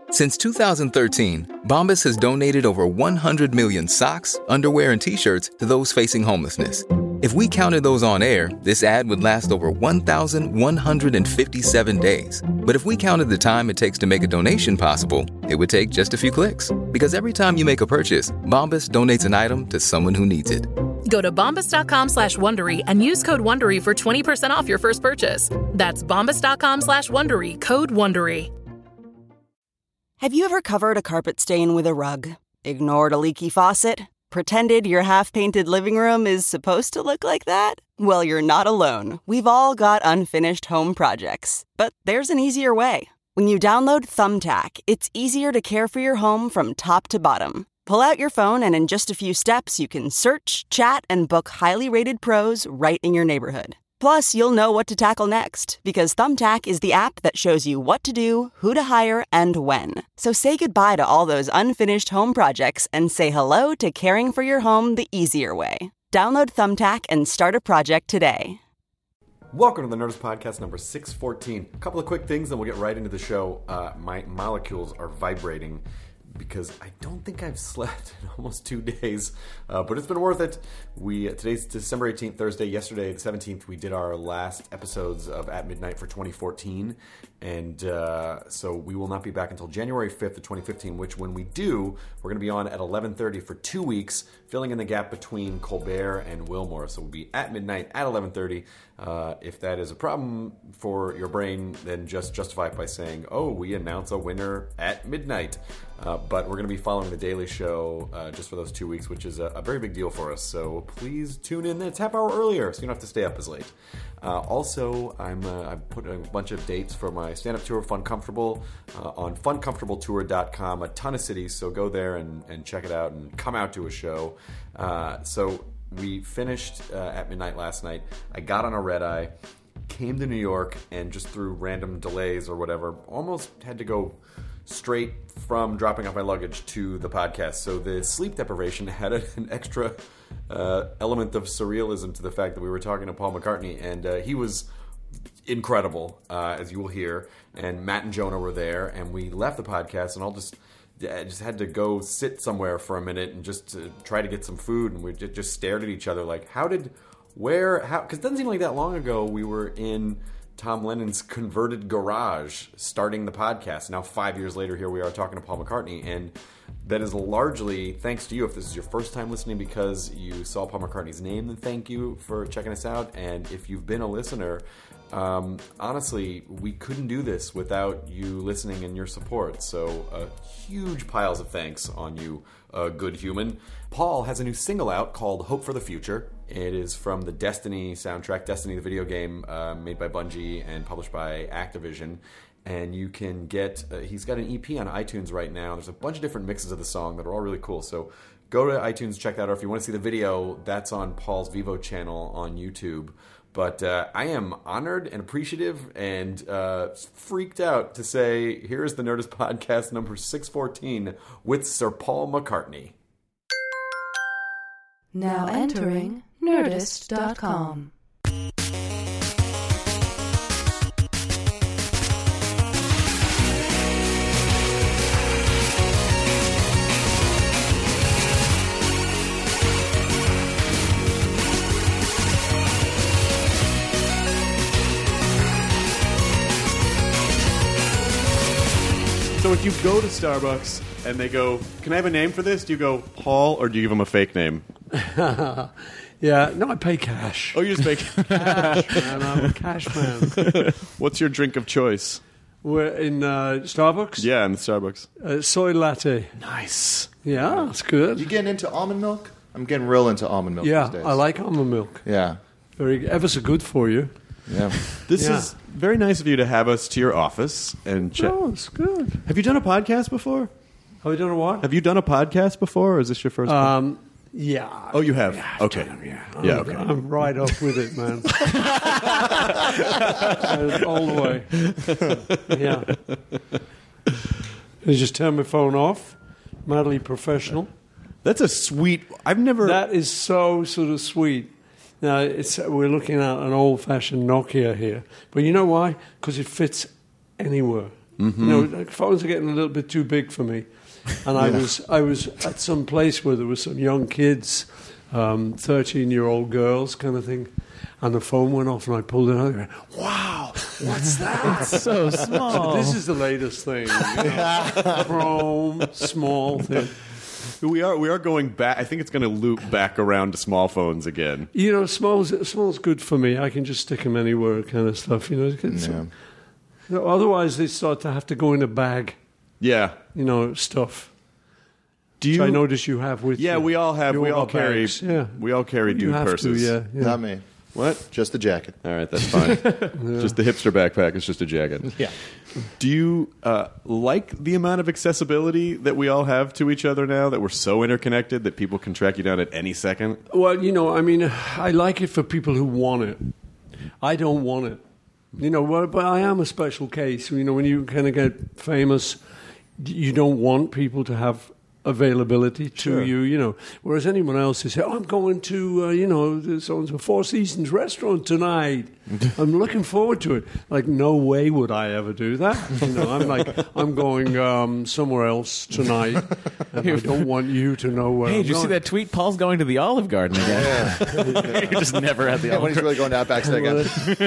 Since 2013, Bombas has donated over 100 million socks, underwear, and T-shirts to those facing homelessness. If we counted those on air, this ad would last over 1,157 days. But if we counted the time it takes to make a donation possible, it would take just a few clicks. Because every time you make a purchase, Bombas donates an item to someone who needs it. Go to bombas.com/Wondery and use code Wondery for 20% off your first purchase. That's bombas.com/Wondery, code Wondery. Have you ever covered a carpet stain with a rug? Ignored a leaky faucet? Pretended your half-painted living room is supposed to look like that? Well, you're not alone. We've all got unfinished home projects. But there's an easier way. When you download Thumbtack, it's easier to care for your home from top to bottom. Pull out your phone and in just a few steps, you can search, chat, and book highly rated pros right in your neighborhood. Plus, you'll know what to tackle next, because Thumbtack is the app that shows you what to do, who to hire, and when. So say goodbye to all those unfinished home projects and say hello to caring for your home the easier way. Download Thumbtack and start a project today. Welcome to the Nerdist Podcast number 614. A couple of quick things, then we'll get right into the show. My molecules are vibrating because I don't think I've slept in almost 2 days, but it's been worth it. Today's December 18th, Thursday. Yesterday, the 17th, we did our last episodes of At Midnight for 2014, and so we will not be back until January 5th of 2015, which when we do, we're going to be on at 11:30 for 2 weeks, filling in the gap between Colbert and Wilmore. So we'll be at midnight at 11:30. If that is a problem for your brain, then just justify it by saying, oh, we announce a winner at midnight. But we're going to be following The Daily Show just for those 2 weeks, which is a very big deal for us. So please tune in. It's half hour earlier, so you don't have to stay up as late. Also, I'm putting a bunch of dates for my stand-up tour, Fun Comfortable, on funcomfortabletour.com. A ton of cities, so go there and check it out and come out to a show. So we finished at midnight last night. I got on a red eye, came to New York, and just through random delays or whatever, almost had to go straight from dropping off my luggage to the podcast. So the sleep deprivation had an extra element of surrealism to the fact that we were talking to Paul McCartney, and he was incredible, as you will hear. And Matt and Jonah were there, and we left the podcast, and I just had to go sit somewhere for a minute and just try to get some food, and we just stared at each other like, because it doesn't seem like that long ago we were in Tom Lennon's converted garage starting the podcast. Now 5 years later, here we are talking to Paul McCartney, and that is largely thanks to you. If this is your first time listening because you saw Paul McCartney's name, then thank you for checking us out. And if you've been a listener, honestly, we couldn't do this without you listening and your support. So huge piles of thanks on you, good human. Paul has a new single out called Hope for the Future. It is from the Destiny soundtrack, Destiny the video game, made by Bungie and published by Activision. And you can get, he's got an EP on iTunes right now. There's a bunch of different mixes of the song that are all really cool. So go to iTunes, check that out. Or if you want to see the video, that's on Paul's Vivo channel on YouTube. But I am honored and appreciative and freaked out to say, here is the Nerdist Podcast number 614 with Sir Paul McCartney. Now entering Nerdist.com. So if you go to Starbucks and they go, can I have a name for this? Do you go Paul, or do you give them a fake name? Yeah, no, I pay cash. Oh, you just pay cash, man. I'm a cash man. What's your drink of choice? We're in Starbucks? Yeah, in the Starbucks. Soy latte. Nice. Yeah, that's good. You getting into almond milk? I'm getting real into almond milk these days. Yeah, I like almond milk. Yeah. Ever so good for you. Yeah. This is very nice of you to have us to your office and check. Oh, it's good. Have you done a podcast before? Have you done a what? Have you done a podcast before, or is this your first one? Yeah. Oh, you have? Yeah, Okay. Okay. I'm right up with it, man. All the way. Yeah. I just turn my phone off. Madly professional. That's a sweet... That is so sort of sweet. Now, we're looking at an old-fashioned Nokia here. But you know why? Because it fits anywhere. You know, like, phones are getting a little bit too big for me. And I was at some place where there were some young kids, 13-year-old girls kind of thing, and the phone went off, and I pulled it out and I went, wow, what's that? It's so small. So this is the latest thing. Chrome, small thing. We are going back. I think it's going to loop back around to small phones again. You know, small's good for me. I can just stick them anywhere, kind of stuff. You know, you know, otherwise they start to have to go in a bag. Yeah, you know, stuff. Do you? So I notice you have with. Yeah, you. we all have. We all carry. Bags. Yeah, we all carry dude purses. Yeah. Not me. What? Just the jacket. All right, that's fine. Just the hipster backpack. It's just a jacket. Yeah. Do you like the amount of accessibility that we all have to each other now, that we're so interconnected that people can track you down at any second? Well, you know, I mean, I like it for people who want it. I don't want it. You know, but I am a special case. You know, when you kind of get famous, you don't want people to have availability to you, you know. Whereas anyone else is, I'm going to, you know, so-and-so Four Seasons restaurant tonight. I'm looking forward to it. Like, no way would I ever do that. You know, I'm like, I'm going somewhere else tonight, and I don't want you to know where I'm did you see that tweet? Paul's going to the Olive Garden again. You're just never at the Olive Garden. When he's really going to Outback again.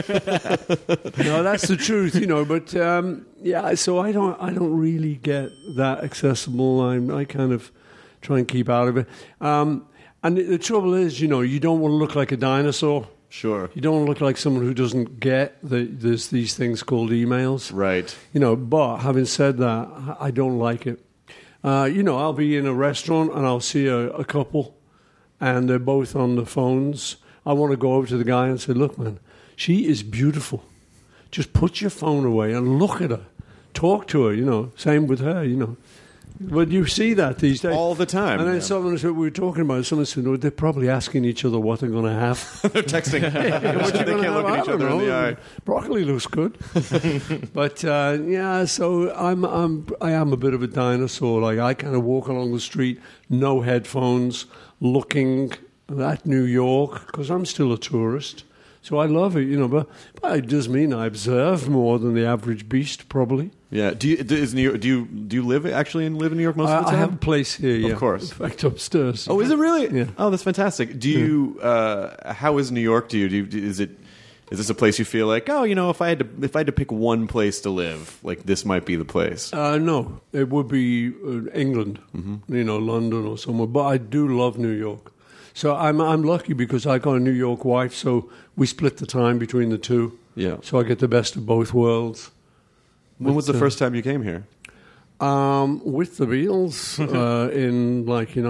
No, that's the truth, you know. But yeah, so I don't really get that accessible. I kind of try and keep out of it. And the trouble is, you know, you don't want to look like a dinosaur. Sure. You don't want to look like someone who doesn't get there's these things called emails. Right. You know, but having said that, I don't like it. You know, I'll be in a restaurant and I'll see a couple and they're both on the phones. I want to go over to the guy and say, look, man, she is beautiful. Just put your phone away and look at her. Talk to her, you know. Same with her, you know. But you see that these days. All the time. And then someone said, we were talking about it, someone said, no, they're probably asking each other what they're going to have. They're texting. What they can't look at each other in the eye. Broccoli looks good. But, yeah, so I am a bit of a dinosaur. Like, I kind of walk along the street, no headphones, looking at New York, because I'm still a tourist. So I love it, you know, but it does mean I observe more than the average beast, probably. Yeah. Do you live in New York most of the time? I have a place here, yeah. Of course. In fact, upstairs. Oh, is it really? Yeah. Oh, that's fantastic. Do you? How is New York to you? Is this a place you feel like, oh, you know, if I had to pick one place to live, like this might be the place? No, it would be England, you know, London or somewhere. But I do love New York. So I'm lucky because I got a New York wife, so we split the time between the two. Yeah. So I get the best of both worlds. When was the first time you came here? With the Beatles in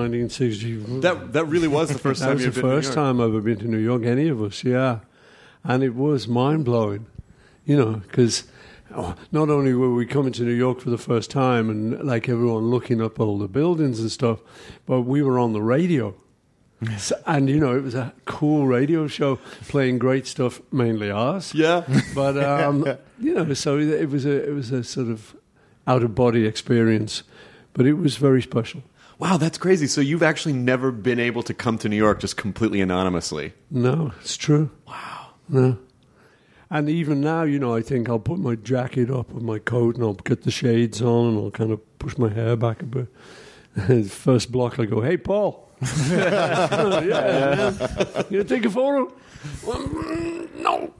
1960. That really was the first time you've been to New York. That was the first time I've ever been to New York, any of us, yeah. And it was mind-blowing, you know, because not only were we coming to New York for the first time and like everyone looking up all the buildings and stuff, but we were on the radio. So, and, you know, it was a cool radio show playing great stuff, mainly ours. Yeah. But, you know, so it was a sort of out-of-body experience. But it was very special. Wow, that's crazy. So you've actually never been able to come to New York just completely anonymously? No, it's true. Wow. No. And even now, you know, I think I'll put my jacket up with my coat and I'll get the shades on and I'll kind of push my hair back a bit. The first block, I go, hey, Paul. Yeah. You gonna take a photo? No.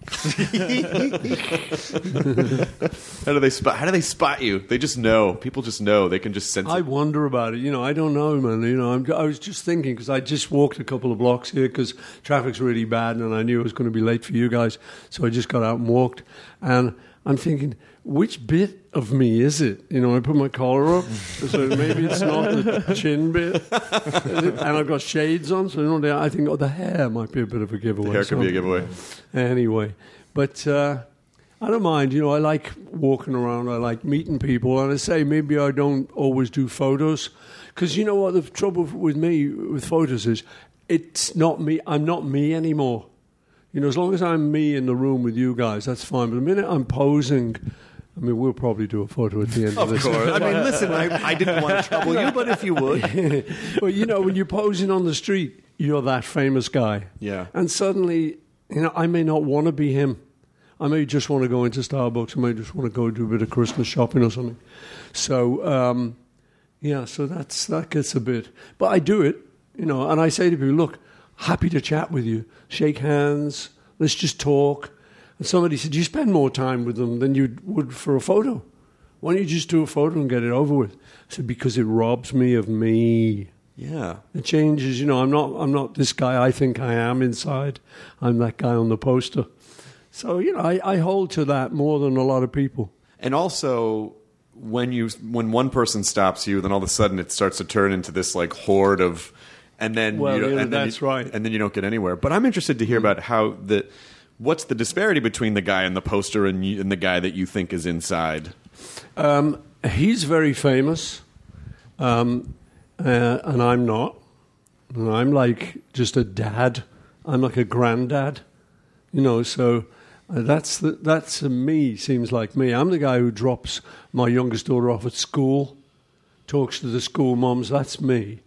How do they spot you? They just know. People just know. They can just sense it. I wonder about it. You know, I don't know, man. You know, I was just thinking because I just walked a couple of blocks here because traffic's really bad and I knew I was going to be late for you guys, so I just got out and walked. And I'm thinking, which bit of me is it? You know, I put my collar up, so maybe it's not the chin bit. And I've got shades on, so you know, I think the hair might be a bit of a giveaway. The hair could be a giveaway. Anyway, but I don't mind. You know, I like walking around. I like meeting people. And I say maybe I don't always do photos because you know what the trouble with me with photos is, it's not me. I'm not me anymore. You know, as long as I'm me in the room with you guys, that's fine. But the minute I'm posing, I mean, we'll probably do a photo at the end of this. Of course. I mean, listen, I didn't want to trouble you, but if you would. Well, you know, when you're posing on the street, you're that famous guy. Yeah. And suddenly, you know, I may not want to be him. I may just want to go into Starbucks. I may just want to go do a bit of Christmas shopping or something. So, so that gets a bit. But I do it, and I say to people, look, happy to chat with you. Shake hands. Let's just talk. And somebody said, you spend more time with them than you would for a photo. Why don't you just do a photo and get it over with? I said, because it robs me of me. Yeah. It changes, I'm not this guy I think I am inside. I'm that guy on the poster. So, I hold to that more than a lot of people. And also, when one person stops you, then all of a sudden it starts to turn into this like horde of, and then right. And then you don't get anywhere. But I'm interested to hear about what's the disparity between the guy on the poster and the guy that you think is inside. He's very famous, and I'm not. And I'm like just a dad. I'm like a granddad, so that's me, seems like me. I'm the guy who drops my youngest daughter off at school, talks to the school moms. That's me,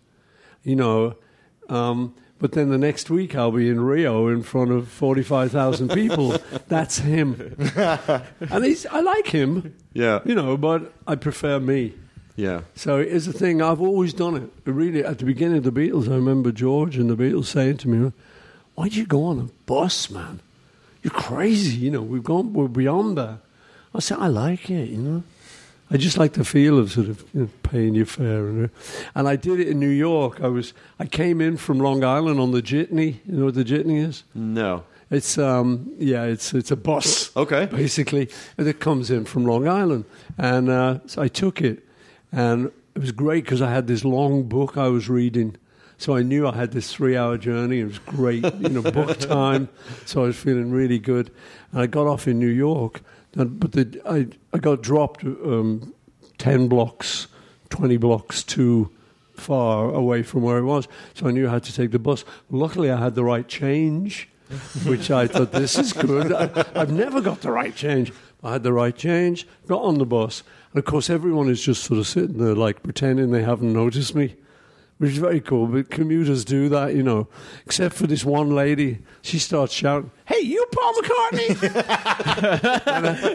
but then the next week I'll be in Rio in front of 45,000 people. That's him. And I like him. Yeah. But I prefer me. Yeah. So it's a thing. I've always done it. Really, at the beginning of the Beatles, I remember George and the Beatles saying to me, why'd you go on a bus, man? You're crazy. We're beyond that. I said, I like it, I just like the feel of sort of paying your fare, and I did it in New York. I came in from Long Island on the Jitney. You know what the Jitney is? No. It's it's a bus. Okay. Basically, that comes in from Long Island, and so I took it, and it was great because I had this long book I was reading, so I knew I had this 3-hour journey. It was great, book time. So I was feeling really good, and I got off in New York. But I got dropped 10 blocks, 20 blocks too far away from where I was, so I knew I had to take the bus. Luckily, I had the right change, which I thought, this is good. I've never got the right change. I had the right change, got on the bus, and of course, everyone is just sort of sitting there like pretending they haven't noticed me, which is very cool. But commuters do that, except for this one lady. She starts shouting, "Hey, you Paul McCartney!"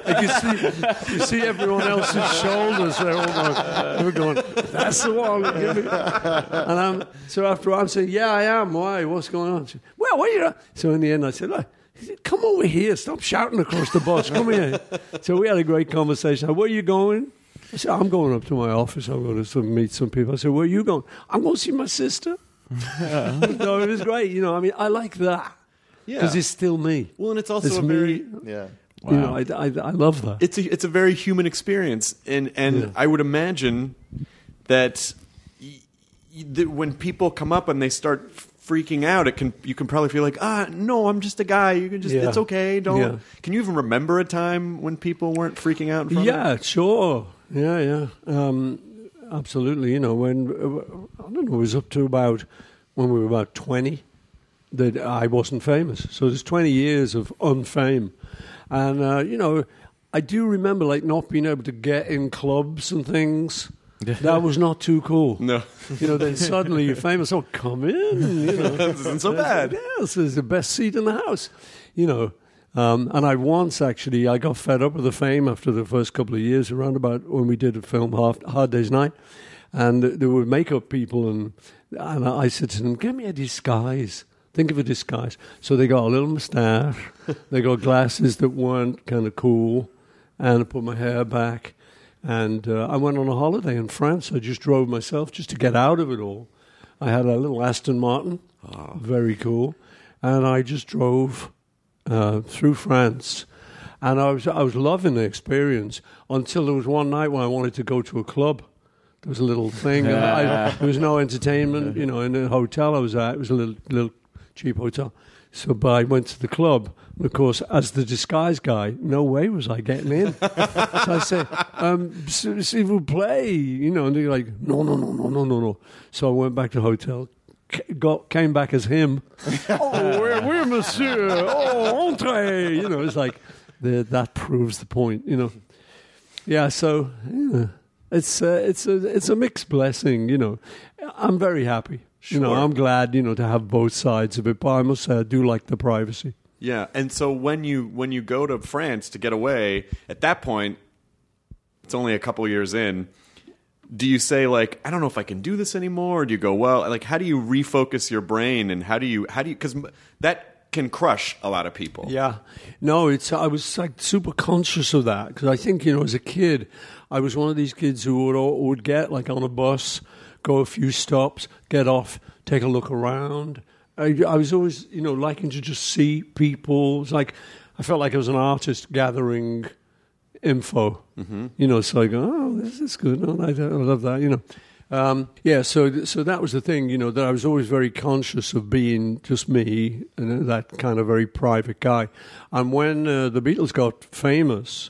And you see everyone else's shoulders. They're going, "That's the one." And so after I'm saying, "Yeah, I am. Why? What's going on?" She, "Well, what are you?" So in the end, I said, "Look, come over here. Stop shouting across the bus. Come here." So we had a great conversation. "Where are you going?" I said, "I'm going up to my office. I'm going to meet some people." I said, "Where are you going?" "I'm going to see my sister." No, it was great. I like that. Because it's still me. Well, and it's also it's me. Yeah. Wow. I love that. It's a very human experience, and I would imagine that when people come up and they start freaking out, you can probably feel like, no, I'm just a guy. You can just, it's okay. Don't. Yeah. Can you even remember a time when people weren't freaking out in front of you? Yeah, sure. Yeah. Absolutely. When I don't know, it was up to about when we were about 20 that I wasn't famous. So there's 20 years of unfame, and I do remember not being able to get in clubs and things. That was not too cool. No. Then suddenly you're famous. Oh, come in. This isn't so bad. Yes, it's the best seat in the house. And I once actually, I got fed up with the fame after the first couple of years, around about when we did a film, Hard Day's Night. And there were makeup people, and I said to them, "Give me a disguise. Think of a disguise." So they got a little moustache. They got glasses that weren't kind of cool. And I put my hair back. And I went on a holiday in France. I just drove myself just to get out of it all. I had a little Aston Martin, very cool. And I just drove through France. And I was loving the experience until there was one night when I wanted to go to a club. There was a little thing. There was no entertainment, in the hotel I was at. It was a little cheap hotel. So I went to the club. And of course, as the disguise guy, no way was I getting in. So I said, s'il vous plaît, and they're like, no. So I went back to the hotel, came back as him. Oh, oui, monsieur. Oh, entrez. It's like, that proves the point, Yeah, so, it's a mixed blessing, I'm very happy. Sure. I'm glad, to have both sides of it, but I must say I do like the privacy. Yeah, and so when you go to France to get away, at that point, it's only a couple years in. Do you say like, I don't know if I can do this anymore? Or do you go, well, like, how do you refocus your brain, and how do you because that can crush a lot of people. Yeah, no, I was like super conscious of that because I think as a kid, I was one of these kids who would get like on a bus, go a few stops, get off, take a look around. I was always, liking to just see people. It's like I felt like I was an artist gathering info. Mm-hmm. So I go, oh, this is good. Oh, I love that. So that was the thing. That I was always very conscious of being just me and that kind of very private guy. And when the Beatles got famous,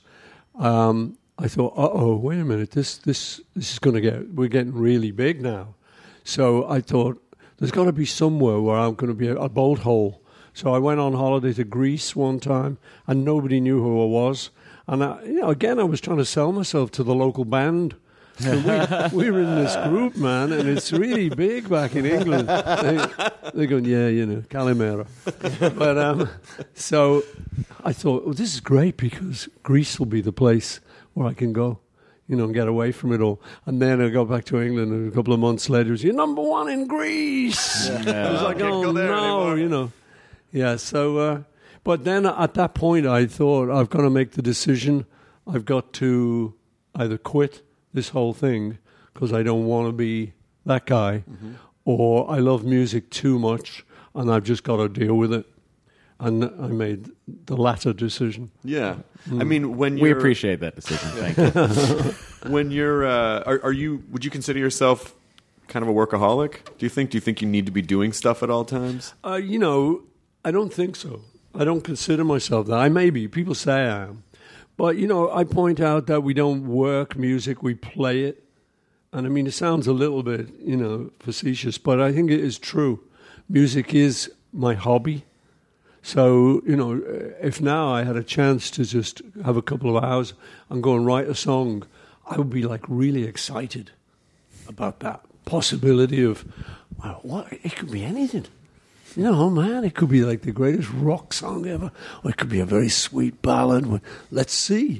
I thought, wait a minute, this is going to we're getting really big now. So I thought, there's got to be somewhere where I'm going to be a bolt hole. So I went on holiday to Greece one time, and nobody knew who I was. And again, I was trying to sell myself to the local band. So we were in this group, man, and it's really big back in England. They're going, Calimera. But so I thought, this is great because Greece will be the place where I can go. And get away from it all. And then I got back to England, and a couple of months later, you're number one in Greece. Yeah. I was like, oh, no, anymore. Yeah, so, but then at that point, I thought, I've got to make the decision. I've got to either quit this whole thing, because I don't want to be that guy, or I love music too much, and I've just got to deal with it. And I made the latter decision. Yeah. I mean, when we appreciate that decision. Thank you. When you're, would you consider yourself kind of a workaholic? Do you think you need to be doing stuff at all times? I don't think so. I don't consider myself that. I may be. People say I am. But, I point out that we don't work music, we play it. And I mean, it sounds a little bit, facetious, but I think it is true. Music is my hobby. So, if now I had a chance to just have a couple of hours and go and write a song, I would be like really excited about that possibility of, well, it could be anything. Man, it could be like the greatest rock song ever, or it could be a very sweet ballad. Let's see.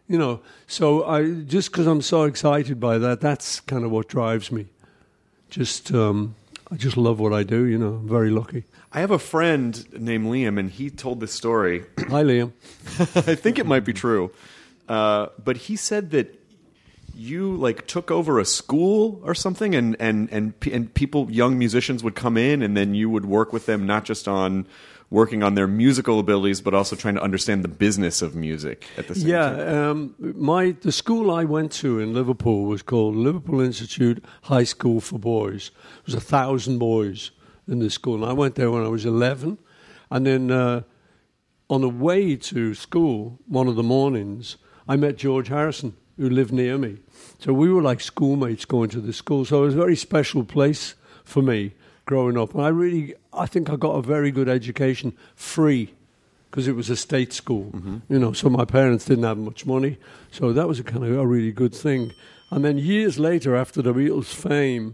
So just because I'm so excited by that, that's kind of what drives me. I just love what I do, I'm very lucky. I have a friend named Liam, and he told this story. Hi, Liam. I think it might be true. But he said that you took over a school or something, and people, young musicians, would come in, and then you would work with them not just on working on their musical abilities, but also trying to understand the business of music at the same time. The school I went to in Liverpool was called Liverpool Institute High School for Boys. It was 1,000 boys in this school, and I went there when I was 11. And then on the way to school, one of the mornings, I met George Harrison, who lived near me. So we were like schoolmates going to the school. So it was a very special place for me growing up. And I think I got a very good education free, because it was a state school. So my parents didn't have much money. So that was a kind of a really good thing. And then years later, after the Beatles' fame,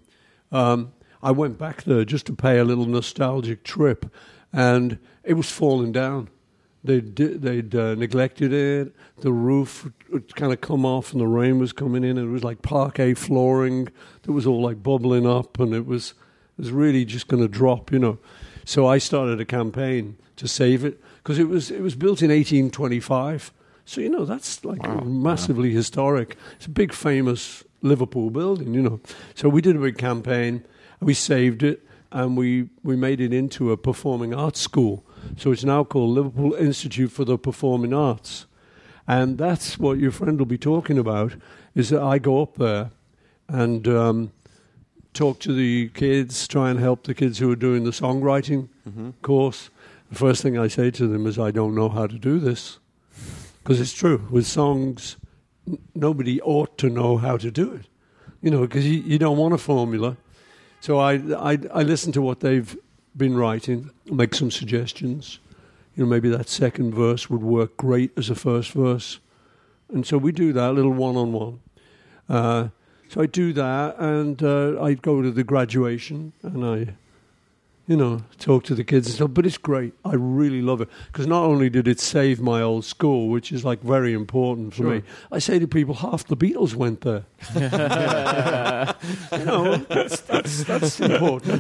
I went back there just to pay a little nostalgic trip, and it was falling down. They'd neglected it. The roof would kind of come off, and the rain was coming in. And it was like parquet flooring that was all like bubbling up, and it was really just going to drop, So I started a campaign to save it, because it was built in 1825. So that's massively historic. It's a big famous Liverpool building, So we did a big campaign. We saved it, and we made it into a performing arts school. So it's now called Liverpool Institute for the Performing Arts. And that's what your friend will be talking about, is that I go up there and talk to the kids, try and help the kids who are doing the songwriting course. The first thing I say to them is, I don't know how to do this. Because it's true. With songs, nobody ought to know how to do it. Because you don't want a formula. So I listen to what they've been writing, make some suggestions. Maybe that second verse would work great as a first verse. And so we do that, a little one-on-one. So I do that, and I go to the graduation, and I talk to the kids and stuff. But it's great. I really love it. Because not only did it save my old school, which is like very important for me, I say to people, half the Beatles went there. That's important.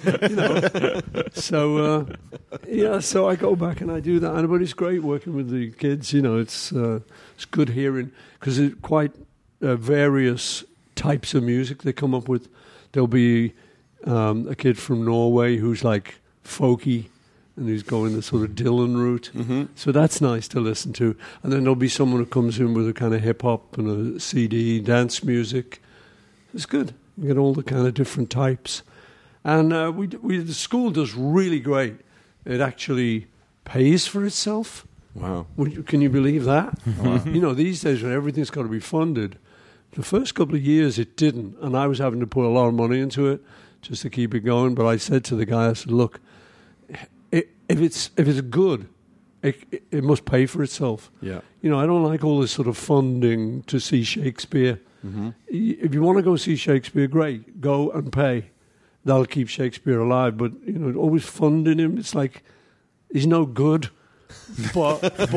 So I go back and I do that. But it's great working with the kids. It's good hearing, because it's quite various types of music they come up with. There'll be a kid from Norway who's like folky, and who's going the sort of Dylan route. Mm-hmm. So that's nice to listen to. And then there'll be someone who comes in with a kind of hip-hop and a CD, dance music. It's good. You get all the kind of different types. And the school does really great. It actually pays for itself. Wow. Can you believe that? Wow. These days when everything's got to be funded, the first couple of years it didn't. And I was having to put a lot of money into it just to keep it going. But I said to the guy, I said, look, if it's good, it must pay for itself. Yeah. I don't like all this sort of funding to see Shakespeare. Mm-hmm. If you want to go see Shakespeare, great, go and pay. That'll keep Shakespeare alive. But always funding him, it's like he's no good. But if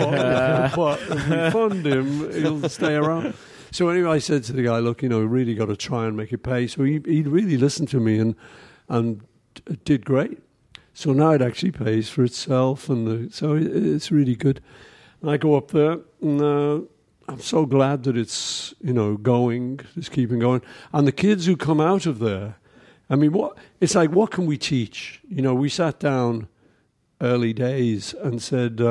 we fund him, he'll stay around. So anyway, I said to the guy, look, we really got to try and make it pay. So he really listened to me and did great. So now it actually pays for itself, and so it's really good. And I go up there, and I'm so glad that it's it's keeping going. And the kids who come out of there, I mean, what can we teach? We sat down early days and said,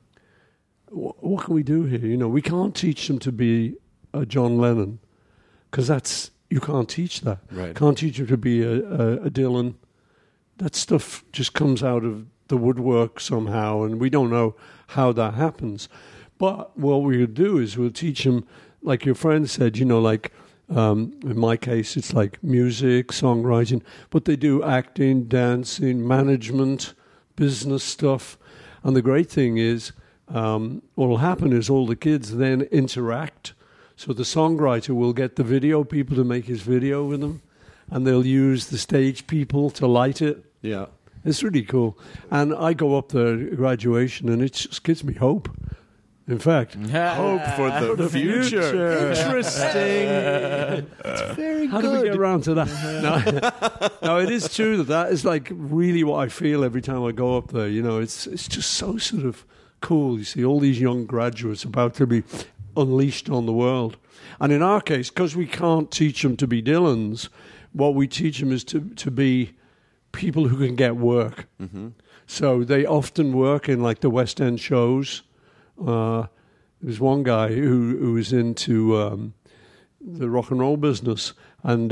what can we do here? We can't teach them to be a John Lennon, because you can't teach that. Right. Can't teach them to be a Dylan. That stuff just comes out of the woodwork somehow, and we don't know how that happens. But what we'll do is we'll teach them, like your friend said, in my case, it's like music, songwriting, but they do acting, dancing, management, business stuff. And the great thing is, what will happen is all the kids then interact. So the songwriter will get the video people to make his video with them, and they'll use the stage people to light it. Yeah. It's really cool. And I go up there at graduation, and it just gives me hope. In fact, hope for the future. Interesting. It's very How good. do we get around to that? No, it is true that is like really what I feel every time I go up there. It's just so sort of cool. You see all these young graduates about to be unleashed on the world. And in our case, because we can't teach them to be Dylans, what we teach them is to be people who can get work. Mm-hmm. So they often work in like the West End shows. There's one guy who was into the rock and roll business, and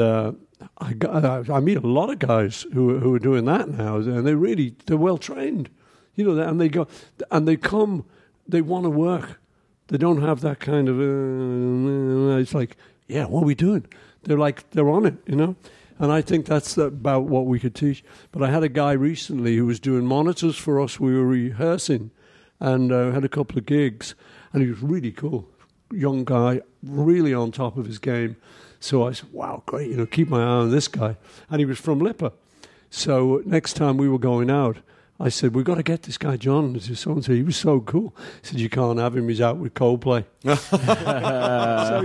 I meet a lot of guys who are doing that now, and they're well trained, and they go and they come, they want to work. They don't have that kind of it's like, yeah, what are we doing? They're on it, And I think that's about what we could teach. But I had a guy recently who was doing monitors for us. We were rehearsing, and had a couple of gigs, and he was really cool, young guy, really on top of his game. So I said, wow, great, keep my eye on this guy. And he was from Lipper. So next time we were going out, I said, we've got to get this guy John to so-and-so. He was so cool. He said, you can't have him, he's out with Coldplay. So,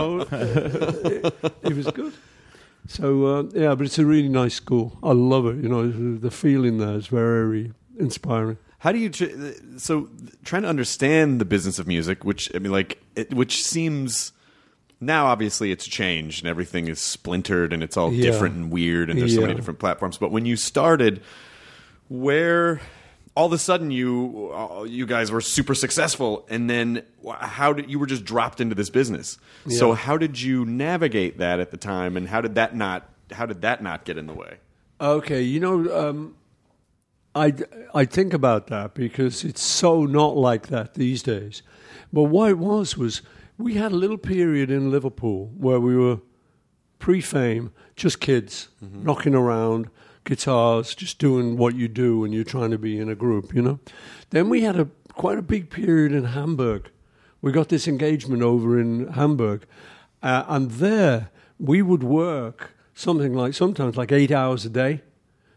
it was good. So, but it's a really nice school. I love it. The feeling there is very inspiring. How do you trying to understand the business of music, which seems now obviously it's changed and everything is splintered and it's all different and weird and there's so many different platforms. But when you started, where all of a sudden you guys were super successful, and then you were just dropped into this business? Yeah. So how did you navigate that at the time, and how did that not get in the way? Okay, I think about that because it's so not like that these days. But what it was we had a little period in Liverpool where we were pre-fame, just kids, knocking around, guitars, just doing what you do when you're trying to be in a group, Then we had quite a big period in Hamburg. We got this engagement over in Hamburg. And there we would work sometimes like 8 hours a day.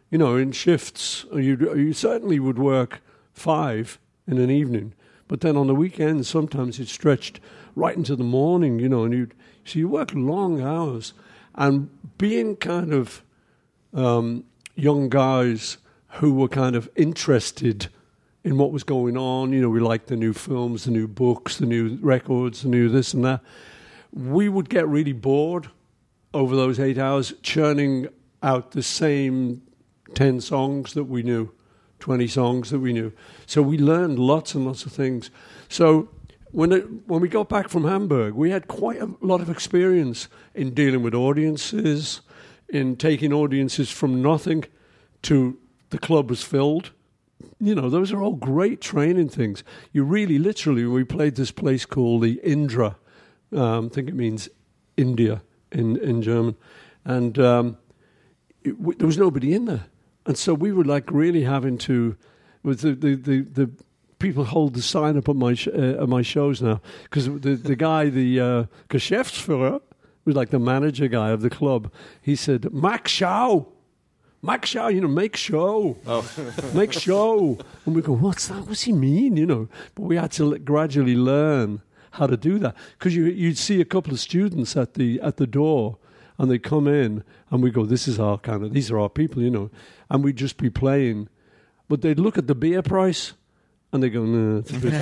You know, in shifts, you certainly would work 5 in an evening, but then on the weekends, sometimes it stretched right into the morning, you know, and you work long hours. And being kind of young guys who were kind of interested in what was going on, you know, we liked the new films, the new books, the new records, the new this and that, we would get really bored over those 8 hours, churning out the same 10 songs that we knew, 20 songs that we knew. So we learned lots and lots of things. So when we got back from Hamburg, we had quite a lot of experience in dealing with audiences, in taking audiences from nothing to the club was filled. You know, those are all great training things. You really, literally, we played this place called the Indra. I think it means India in German. And there was nobody in there. And so we were like really having to, with the people hold the sign up at my shows now, because the guy, the Geschäftsführer, was like the manager guy of the club. He said, "Mach Show, you know, make show, make show." And we go, "What's that? What's he mean?" You know. But we had to gradually learn how to do that, because you'd see a couple of students at the door, and they come in, and we go, "This is our kind of, these are our people," you know, and we'd just be playing, but they'd look at the beer price. And they go, "No, it's a bit..."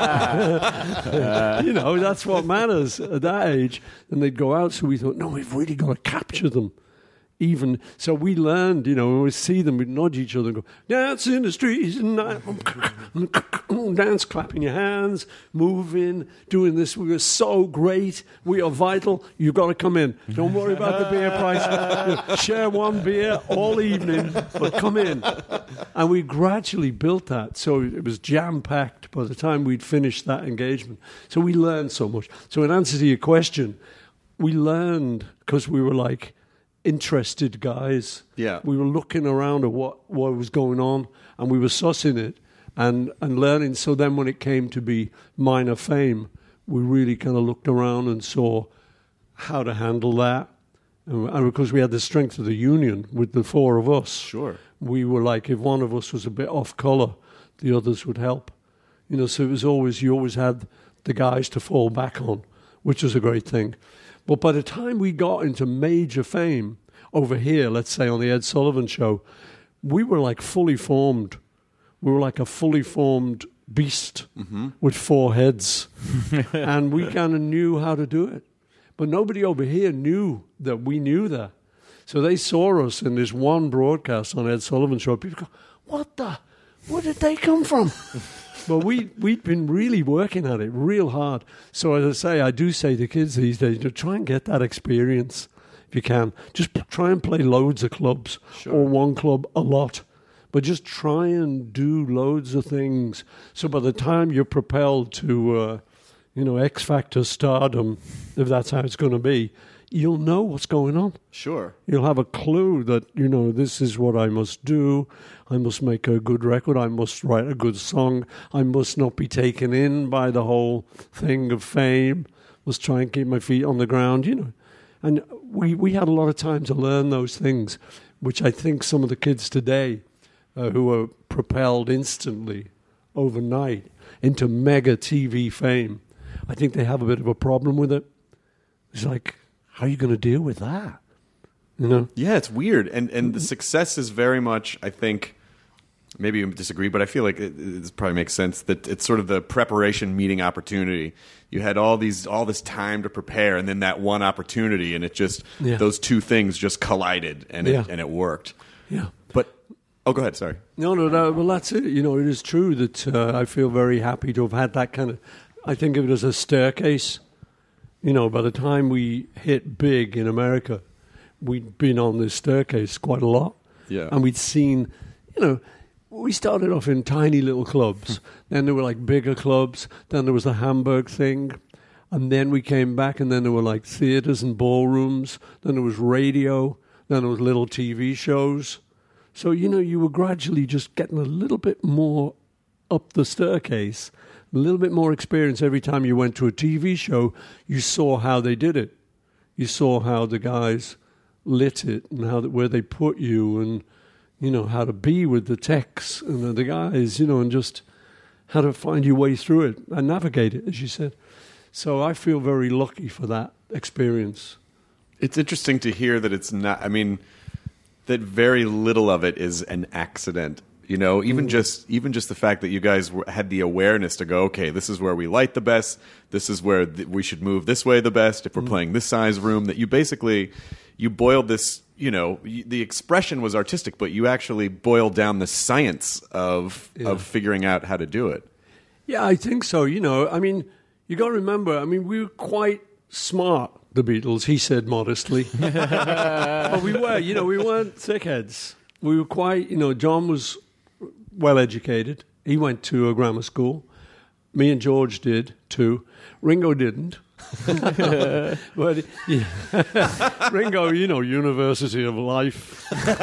You know, that's what matters at that age. And they'd go out, so we thought, no, we've really got to capture them. Even so, we learned, you know, when we see them, we'd nudge each other and go, "Dance in the streets, and dance, clapping your hands, moving, doing this. We are so great. We are vital. You've got to come in. Don't worry about the beer price. You know, share one beer all evening, but come in." And we gradually built that. So it was jam-packed by the time we'd finished that engagement. So we learned so much. So in answer to your question, we learned because we were like interested guys. Yeah. We were looking around at what was going on, and we were sussing it and learning. So then when it came to be Minor Fame, we really kind of looked around and saw how to handle that. And because we had the strength of the union with the four of us, Sure. we were like, if one of us was a bit off colour, the others would help. You know, so it was always, you always had the guys to fall back on, which was a great thing. But by the time we got into major fame over here, let's say on the Ed Sullivan Show, we were like fully formed. We were like a fully formed beast with 4 heads. And we kind of knew how to do it. But nobody over here knew that we knew that. So they saw us in this one broadcast on Ed Sullivan Show. People go, where did they come from? But we'd been really working at it real hard. So as I say, I do say to kids these days, to try and get that experience if you can. Just try and play loads of clubs or one club a lot. But just try and do loads of things. So by the time you're propelled to, X Factor stardom, if that's how it's going to be, you'll know what's going on. Sure. You'll have a clue that, this is what I must do. I must make a good record. I must write a good song. I must not be taken in by the whole thing of fame. Must try and keep my feet on the ground, And we had a lot of time to learn those things, which I think some of the kids today who are propelled instantly overnight into mega TV fame, I think they have a bit of a problem with it. It's like, how are you going to deal with that? Yeah, it's weird. And the success is very much, I think, maybe you disagree, but I feel like it probably makes sense that it's sort of the preparation meeting opportunity. You had all this time to prepare, and then that one opportunity, and it just, those two things just collided, and it worked. Yeah. But, go ahead, sorry. No, well, that's it. It is true that I feel very happy to have had that kind of, I think of it as a staircase. By the time we hit big in America, we'd been on this staircase quite a lot. Yeah. And we'd seen, we started off in tiny little clubs. Then there were like bigger clubs. Then there was the Hamburg thing. And then we came back, and then there were like theaters and ballrooms. Then there was radio. Then there was little TV shows. So, you were gradually just getting a little bit more up the staircase, a little bit more experience. Every time you went to a TV show, you saw how they did it. You saw how the guys lit it and where they put you, and how to be with the techs and the guys, and just how to find your way through it and navigate it, as you said. So I feel very lucky for that experience. It's interesting to hear that it's not, that very little of it is an accident. Even just the fact that you guys had the awareness to go, okay, this is where we light the best. This is where we should move this way the best. If we're playing this size room, that you boiled this. The expression was artistic, but you actually boiled down the science of figuring out how to do it. Yeah, I think so. You got to remember. We were quite smart. The Beatles, he said modestly, but we were. We weren't thickheads. We were quite. John was well educated. He went to a grammar school. Me and George did too. Ringo didn't. But Ringo, University of Life.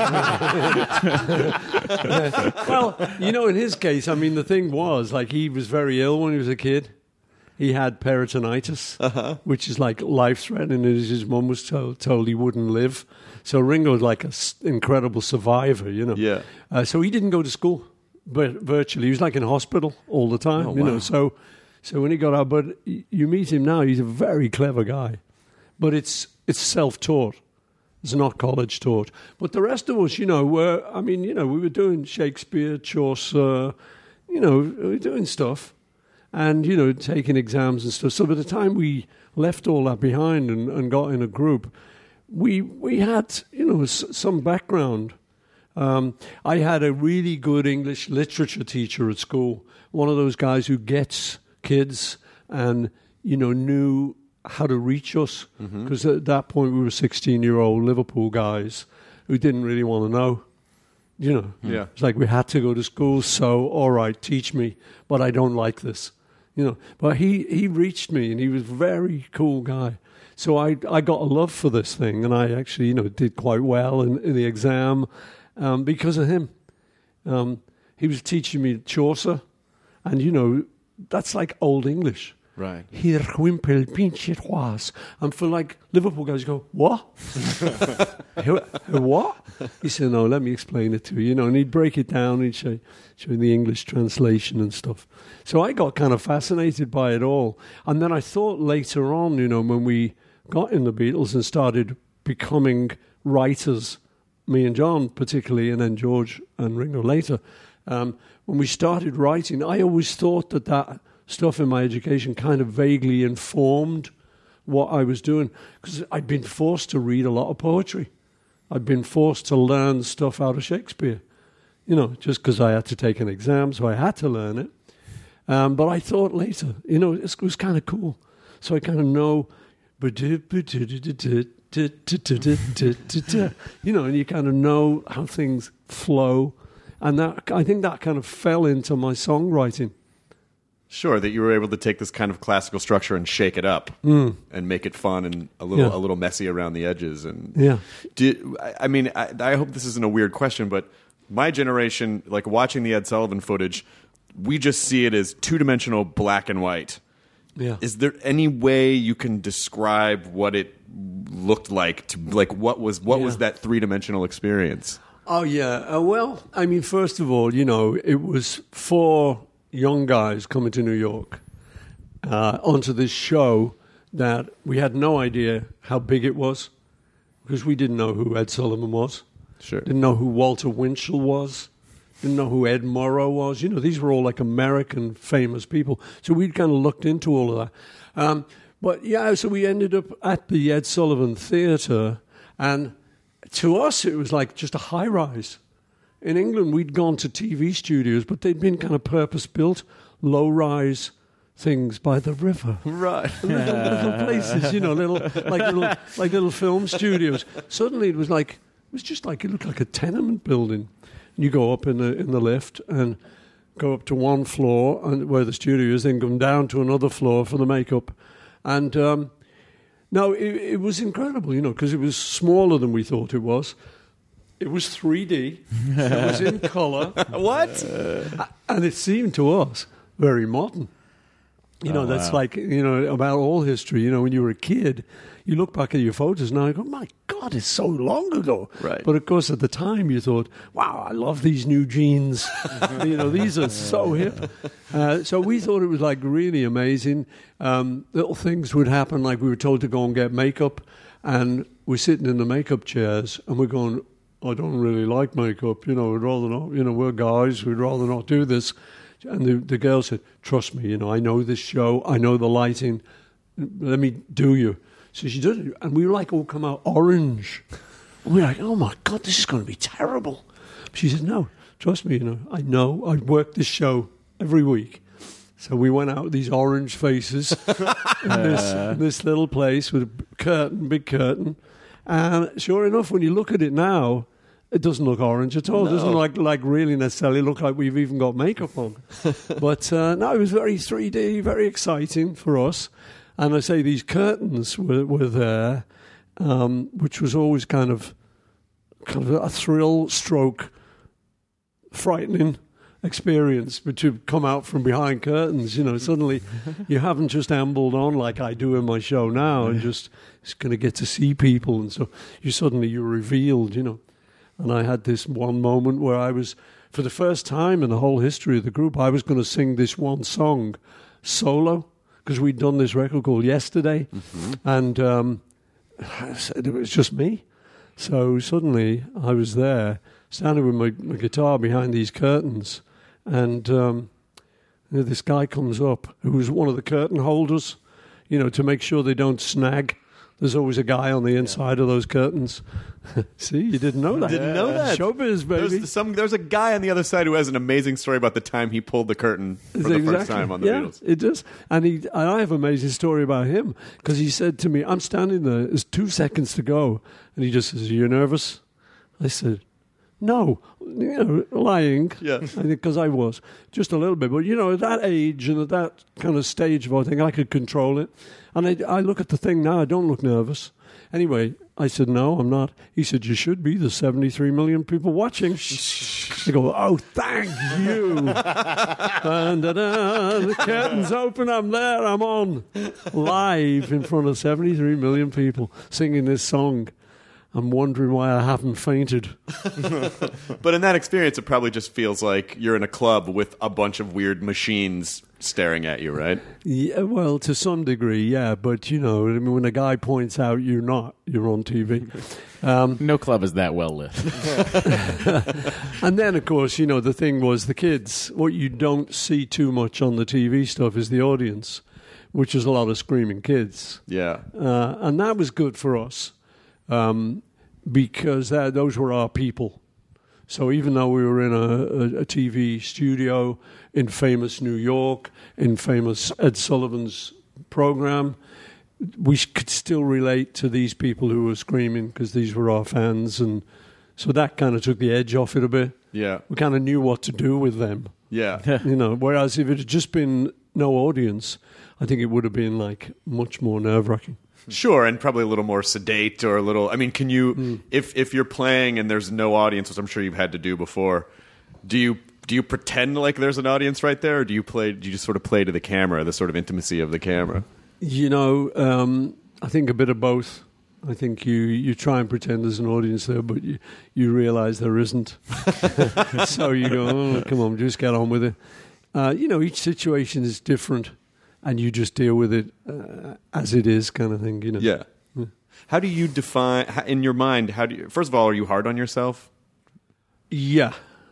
Well, in his case, the thing was, he was very ill when he was a kid. He had peritonitis, which is life-threatening. His mum was told he wouldn't live. So Ringo was like an incredible survivor, Yeah. So he didn't go to school, but virtually. He was in hospital all the time, wow. So when he got out, but you meet him now, he's a very clever guy. But it's self-taught. It's not college-taught. But the rest of us, we were doing Shakespeare, Chaucer, we were doing stuff. And, taking exams and stuff. So by the time we left all that behind and got in a group, we had, some background. I had a really good English literature teacher at school, one of those guys who gets kids and, knew how to reach us. Because at that point we were 16-year-old Liverpool guys who didn't really want to know. Yeah. It's like we had to go to school, so, all right, teach me, but I don't like this. But he reached me, and he was a very cool guy. So I got a love for this thing, and I actually, did quite well in the exam because of him. He was teaching me Chaucer, and, that's like Old English. Right. Hier wimpel pinche was. And for Liverpool guys go, what? What? He said, no, let me explain it to you. And he'd break it down, he'd show the English translation and stuff. So I got kind of fascinated by it all. And then I thought later on, when we got in the Beatles and started becoming writers, me and John particularly, and then George and Ringo later, when we started writing, I always thought that stuff in my education kind of vaguely informed what I was doing, because I'd been forced to read a lot of poetry. I'd been forced to learn stuff out of Shakespeare, just because I had to take an exam, so I had to learn it. But I thought later, it was kind of cool. So I kind of know, and you kind of know how things flow. And I think that kind of fell into my songwriting. Sure, that you were able to take this kind of classical structure and shake it up and make it fun and a little messy around the edges. And I hope this isn't a weird question, but my generation, watching the Ed Sullivan footage, we just see it as two-dimensional black and white. Yeah. Is there any way you can describe what it looked like? What was that three-dimensional experience? Oh yeah. First of all, it was 4 young guys coming to New York onto this show that we had no idea how big it was, because we didn't know who Ed Sullivan was. Sure. Didn't know who Walter Winchell was. Didn't know who Ed Morrow was. These were all American famous people. So we'd kind of looked into all of that. So we ended up at the Ed Sullivan Theatre, and to us it was just a high-rise. In England, we'd gone to TV studios, but they'd been kind of purpose-built, low-rise things by the river. Right. Little places, little film studios. Suddenly it looked like a tenement building. You go up in the lift and go up to one floor and where the studio is, then come down to another floor for the makeup. And it was incredible, because it was smaller than we thought it was. It was 3D. It was in colour. What? And it seemed to us very modern. You know, that's like, about all history. When you were a kid, you look back at your photos now and go, my God, it's so long ago. Right. But of course, at the time, you thought, wow, I love these new jeans. These are so hip. So we thought it was like really amazing. Little things would happen, like we were told to go and get makeup, and we're sitting in the makeup chairs, and we're going, I don't really like makeup. We'd rather not, we're guys, we'd rather not do this. And the girl said, trust me, I know this show, I know the lighting, let me do you. So she did it, and we were like all come out orange. And we were like, oh my God, this is going to be terrible. She said, no, trust me, I know, I work this show every week. So we went out with these orange faces in this little place with a big curtain. And sure enough, when you look at it now, it doesn't look orange at all. No. It doesn't like really necessarily look like we've even got makeup on. But no, it was very 3D, very exciting for us. And I say these curtains were there, which was always kind of a thrill stroke, frightening experience. But to come out from behind curtains, suddenly you haven't just ambled on like I do in my show now and just going to get to see people. And so you're revealed, And I had this one moment where I was, for the first time in the whole history of the group, I was going to sing this one song solo, because we'd done this record called Yesterday, and it was just me. So suddenly I was there, standing with my guitar behind these curtains, and this guy comes up, who was one of the curtain holders, to make sure they don't snag. There's always a guy on the inside of those curtains. See, you didn't know that. Didn't know that. Showbiz, baby. There's a guy on the other side who has an amazing story about the time he pulled the curtain for the first time on the Beatles. It does. And I have an amazing story about him, because he said to me, I'm standing there, there's 2 seconds to go. And he just says, are you nervous? I said, no, lying. Yeah. I think because I was just a little bit, but at that age and at that kind of stage of I think I could control it. And I look at the thing now, I don't look nervous. Anyway, I said, no, I'm not. He said, you should be. There's 73 million people watching. I go, oh, thank you. The curtain's open, I'm there, I'm on. Live in front of 73 million people singing this song. I'm wondering why I haven't fainted. But in that experience, it probably just feels like you're in a club with a bunch of weird machines staring at you, right? Yeah, well, to some degree, yeah. But, when a guy points out you're not, you're on TV. No club is that well lit. And then, of course, the thing was the kids. What you don't see too much on the TV stuff is the audience, which is a lot of screaming kids. Yeah. And that was good for us. Because those were our people. So even though we were in a TV studio in famous New York, in famous Ed Sullivan's program, we could still relate to these people who were screaming because these were our fans. And so that kind of took the edge off it a bit. Yeah. We kind of knew what to do with them. Yeah. Whereas if it had just been no audience, I think it would have been like much more nerve-wracking. Sure, and probably a little more sedate or a little... I mean, can you... If you're playing and there's no audience, which I'm sure you've had to do before, do you pretend like there's an audience right there, or do you just sort of play to the camera, the sort of intimacy of the camera? I think a bit of both. I think you try and pretend there's an audience there, but you realize there isn't. So you go, oh, come on, just get on with it. Each situation is different. And you just deal with it as it is, kind of thing, Yeah. How do you define, in your mind, first of all, are you hard on yourself? Yeah.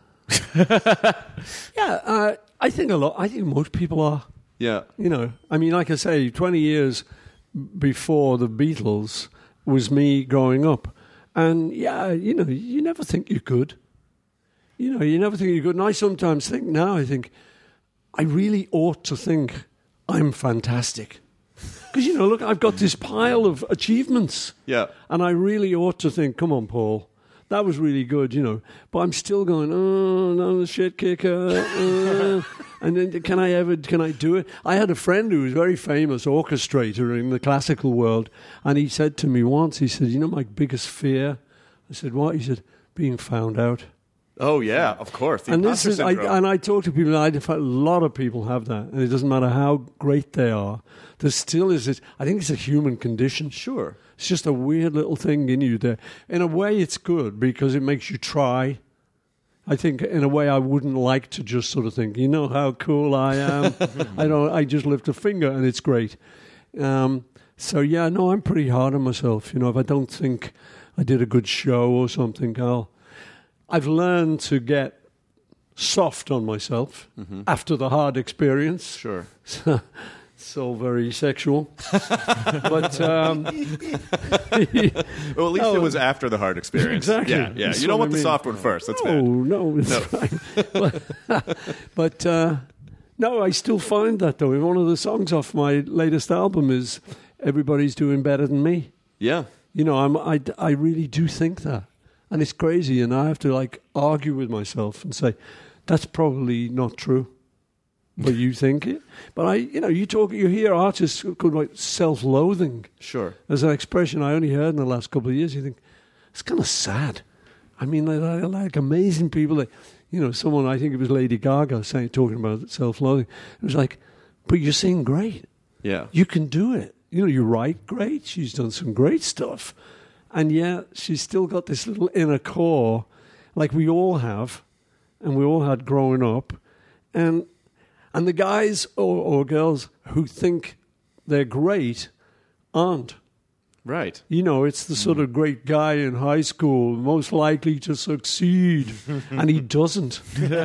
Yeah, I think a lot. I think most people are. Yeah. I mean, like I say, 20 years before the Beatles was me growing up. And, yeah, you never think you could. You never think you could. And I sometimes think now, I really ought to think I'm fantastic. Because, look, I've got this pile of achievements. Yeah. And I really ought to think, come on, Paul, that was really good, But I'm still going, oh, no, shit kicker. And then can I do it? I had a friend who was a very famous orchestrator in the classical world. And he said to me once, he said, my biggest fear? I said, what? He said, being found out. Oh yeah, of course. The And imposter syndrome. I talk to people, and I find a lot of people have that, and it doesn't matter how great they are. There still is this. I think it's a human condition. Sure. It's just a weird little thing in you there. In a way, it's good because it makes you try. I think in a way I wouldn't like to just sort of think, you know how cool I am. I just lift a finger and it's great. So yeah, no, I'm pretty hard on myself. You know, if I don't think I did a good show or something, I've learned to get soft on myself after the hard experience. Sure. It's all very sexual. But Well, at least it was after the hard experience. Exactly. Yeah. That's You don't what want I the mean. soft one first. That's No, bad. it's fine. No, I still find that, though. One of the songs off my latest album is Everybody's Doing Better Than Me. Yeah. You know, I really do think that. And it's crazy, and I have to, argue with myself and say, that's probably not true. But you think it. But you hear artists called like self-loathing. Sure. As an expression I only heard in the last couple of years. You think, it's kind of sad. I mean, they're like amazing people that, someone, I think it was Lady Gaga talking about self-loathing. It was like, but you sing great. Yeah. You can do it. You write great. She's done some great stuff. And yet she's still got this little inner core like we all have and we all had growing up. And the guys or girls who think they're great aren't. Right. It's the sort of great guy in high school, most likely to succeed, and he doesn't.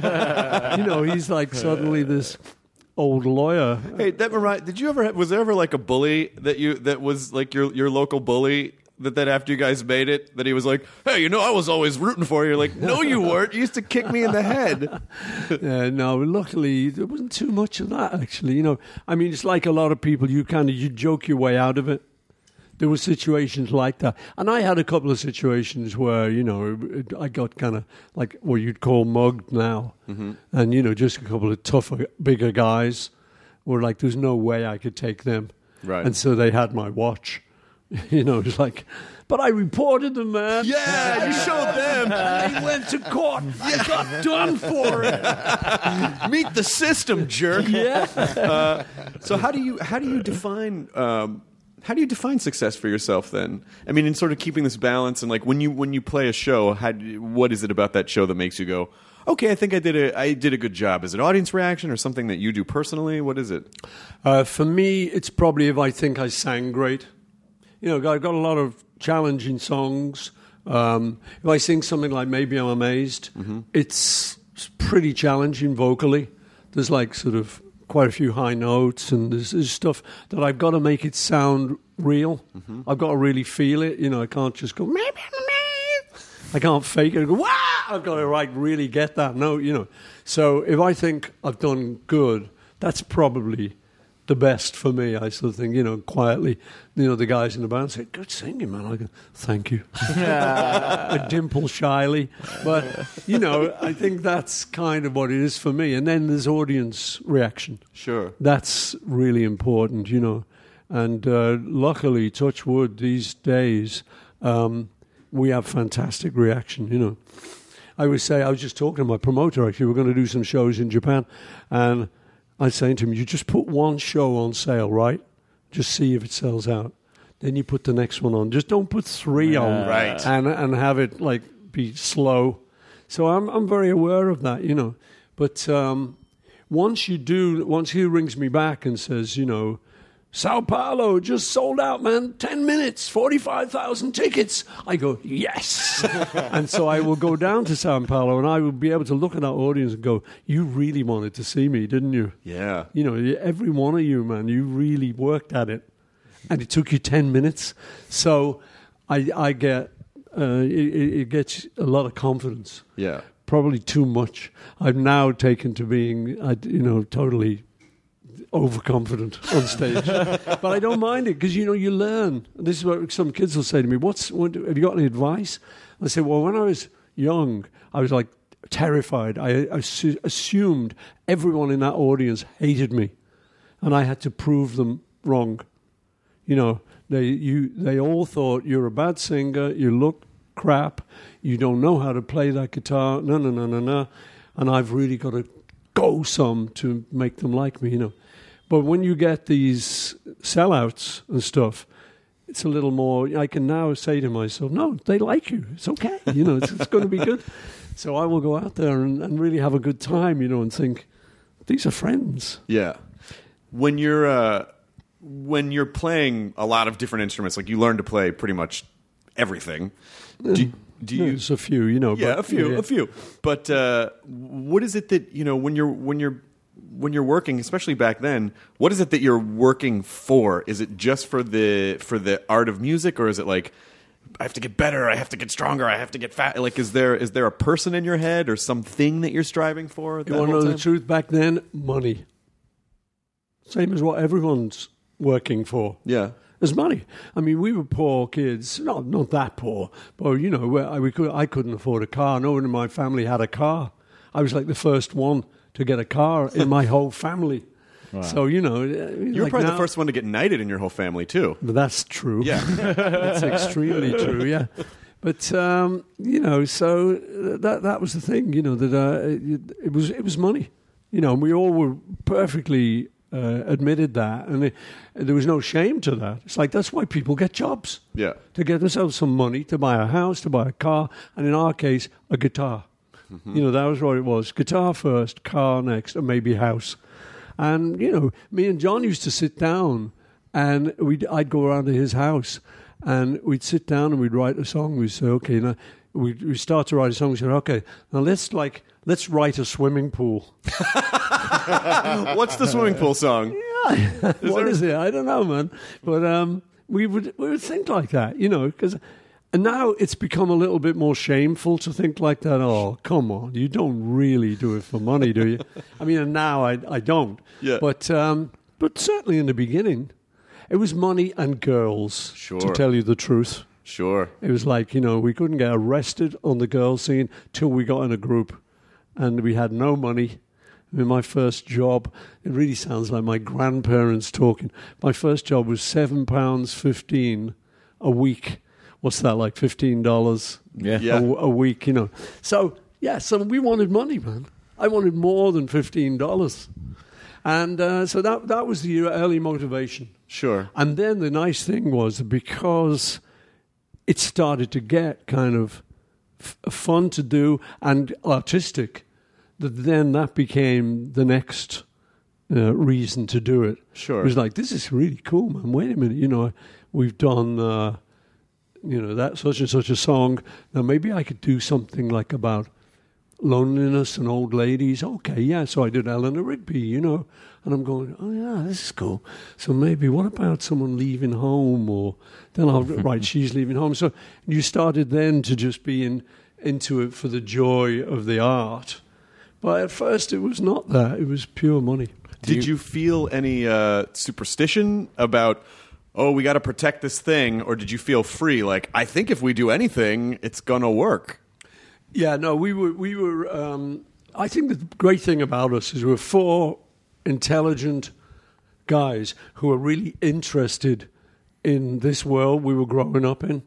He's like suddenly this old lawyer. Hey, did you ever? Was there ever like a bully that was like your local bully? That after you guys made it, that he was like, hey, I was always rooting for you. You're like, no, you weren't. You used to kick me in the head. No, luckily, there wasn't too much of that, actually. I mean, it's like a lot of people, you joke your way out of it. There were situations like that. And I had a couple of situations where, I got kind of like what you'd call mugged now. Mm-hmm. And, just a couple of tougher, bigger guys were like, there's no way I could take them. Right. And so they had my watch. It's like, but I reported them, man. Yeah, you showed them. And they went to court. I got done for it. Meet the system, jerk. Yeah. So how do you define success for yourself then? I mean, in sort of keeping this balance and like when you play a show, what is it about that show that makes you go, okay, I think I did a good job? Is it audience reaction or something that you do personally? What is it? For me, it's probably if I think I sang great. I've got a lot of challenging songs. If I sing something like Maybe I'm Amazed, it's pretty challenging vocally. There's like sort of quite a few high notes, and there's stuff that I've got to make it sound real. Mm-hmm. I've got to really feel it. I can't just go, maybe I'm amazed. I can't fake it and go, wow! I've got to really get that note, So if I think I've done good, that's probably the best for me. I sort of think, quietly, the guys in the band say, good singing, man. I go, thank you. I dimple shyly. But, I think that's kind of what it is for me. And then there's audience reaction. Sure. That's really important, And luckily, touch wood, these days, we have fantastic reaction, I would say, I was just talking to my promoter, actually. We're going to do some shows in Japan. And I was saying to him, you just put one show on sale, right? Just see if it sells out. Then you put the next one on. Just don't put 3 on, right? And have it be slow. So I'm very aware of that, But once he rings me back and says, Sao Paulo just sold out, man. 10 minutes, 45,000 tickets. I go, yes. And so I will go down to Sao Paulo and I will be able to look at that audience and go, you really wanted to see me, didn't you? Yeah. Every one of you, man, you really worked at it. And it took you 10 minutes. So I get, it gets a lot of confidence. Yeah. Probably too much. I've now taken to being, totally overconfident on stage. But I don't mind it because, you learn. This is what some kids will say to me, have you got any advice? I say, well, when I was young, I was like terrified. I assumed everyone in that audience hated me and I had to prove them wrong. They all thought you're a bad singer, you look crap. You don't know how to play that guitar. No. And I've really got to go some to make them like me, you know. But when you get these sellouts and stuff, it's a little more, I can now say to myself, no, they like you. It's okay. You know, it's going to be good. So I will go out there and really have a good time, you know, and think, these are friends. Yeah. When you're playing a lot of different instruments, like you learn to play pretty much everything. Do you? There's a few, you know. Yeah, but, a few. But what is it that, you know, when you're working, especially back then, what is it that you're working for? Is it just for the art of music, or is it like, I have to get better, I have to get stronger, I have to get fat? Like, is there a person in your head or something that you're striving for? You want to know the truth? Back then, money. Same as what everyone's working for. Yeah. There's money. I mean, we were poor kids. Not that poor, but you know, I couldn't afford a car. No one in my family had a car. I was like the first one to get a car in my whole family. Wow. So, you know, you were probably the first one to get knighted in your whole family too. But that's true. Yeah, that's extremely true. Yeah, but you know, so that was the thing. You know, that it was money. You know, and we all were perfectly. Admitted that, and there was no shame to that. It's like, that's why people get jobs. Yeah. To get themselves some money, to buy a house, to buy a car, and in our case, a guitar. Mm-hmm. You know, that was what it was. Guitar first, car next, and maybe house. And, you know, me and John used to sit down, and I'd go around to his house, and we'd sit down and we'd write a song. We'd say, okay, now we start to write a song. We said, okay, now let's write a swimming pool. What's the swimming pool song? Yeah. What is it? I don't know, man. But we would think like that, you know, and now it's become a little bit more shameful to think like that. Oh, come on, you don't really do it for money, do you? I mean, and now I don't. Yeah. But certainly in the beginning, it was money and girls. Sure. To tell you the truth. Sure. It was like, you know, we couldn't get arrested on the girl scene till we got in a group, and we had no money. I mean, my first job, it really sounds like my grandparents talking. My first job was £7.15 a week. What's that, like $15 a week, you know? So, yeah, so we wanted money, man. I wanted more than $15. And so that was the early motivation. Sure. And then the nice thing was, because it started to get kind of fun to do and artistic, that became the next reason to do it. Sure. It was like, this is really cool, man. Wait a minute, you know, we've done, you know, that such and such a song. Now maybe I could do something like about loneliness and old ladies. Okay, yeah. So I did Eleanor Rigby, you know, and I'm going, oh yeah, this is cool. So maybe what about someone leaving home? Or then I'll write, she's leaving home. So you started then to just be into it for the joy of the art. But at first it was not that. It was pure money. Did you feel any superstition about, oh, we got to protect this thing? Or did you feel free? Like, I think if we do anything, it's going to work. Yeah, no, we were I think the great thing about us is we're four intelligent guys who are really interested in this world we were growing up in.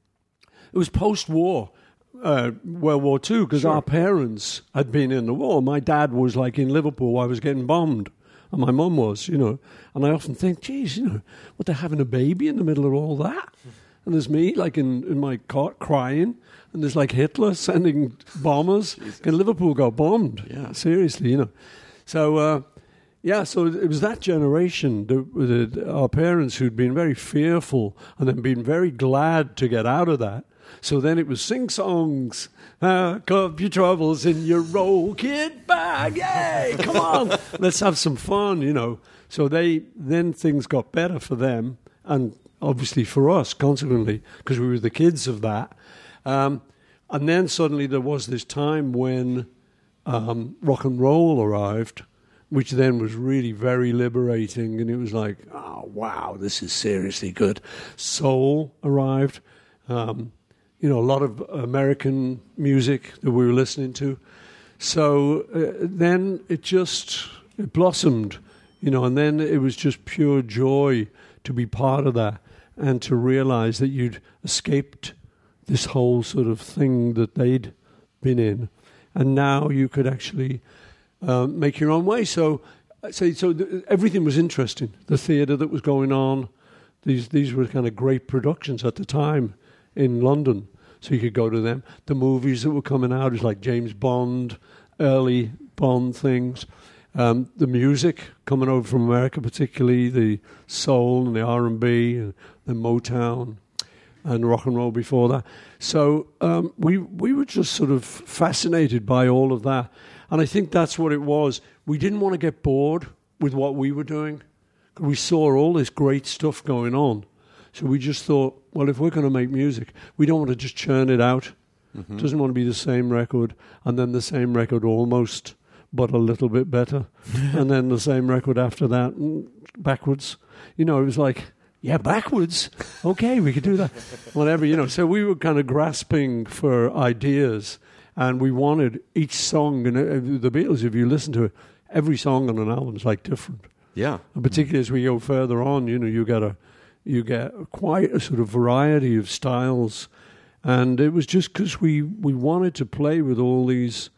It was post-war. World War II, because our parents had been in the war. My dad was like in Liverpool, I was getting bombed, and my mum was, you know. And I often think, geez, you know, what, they're having a baby in the middle of all that? And there's me, like in my cot, crying, and there's like Hitler sending bombers. And Liverpool got bombed. Yeah. Seriously, you know. So, so it was that generation, our parents, who'd been very fearful and then been very glad to get out of that. So then it was sing songs, cup your troubles in your old kid bag, yay, come on, let's have some fun, you know. So then things got better for them, and obviously for us, consequently, because we were the kids of that. And then suddenly there was this time when rock and roll arrived, which then was really very liberating, and it was like, oh, wow, this is seriously good. Soul arrived. You know, a lot of American music that we were listening to. So then it blossomed, you know, and then it was just pure joy to be part of that and to realize that you'd escaped this whole sort of thing that they'd been in, and now you could actually make your own way. So everything was interesting. The theatre that was going on, these were kind of great productions at the time in London, so you could go to them. The movies that were coming out was like James Bond, early Bond things. The music coming over from America, particularly the soul and the R&B and the Motown and rock and roll before that. So we were just sort of fascinated by all of that. And I think that's what it was. We didn't want to get bored with what we were doing. We saw all this great stuff going on. So we just thought, well, if we're going to make music, we don't want to just churn it out. Mm-hmm. It doesn't want to be the same record, and then the same record almost, but a little bit better. And then the same record after that, backwards. You know, it was like, yeah, backwards. Okay, we could do that. Whatever, you know. So we were kind of grasping for ideas, and we wanted each song, and the Beatles, if you listen to it, every song on an album is like different. Yeah. And particularly as we go further on, you know, you get quite a sort of variety of styles. And it was just because we wanted to play with all these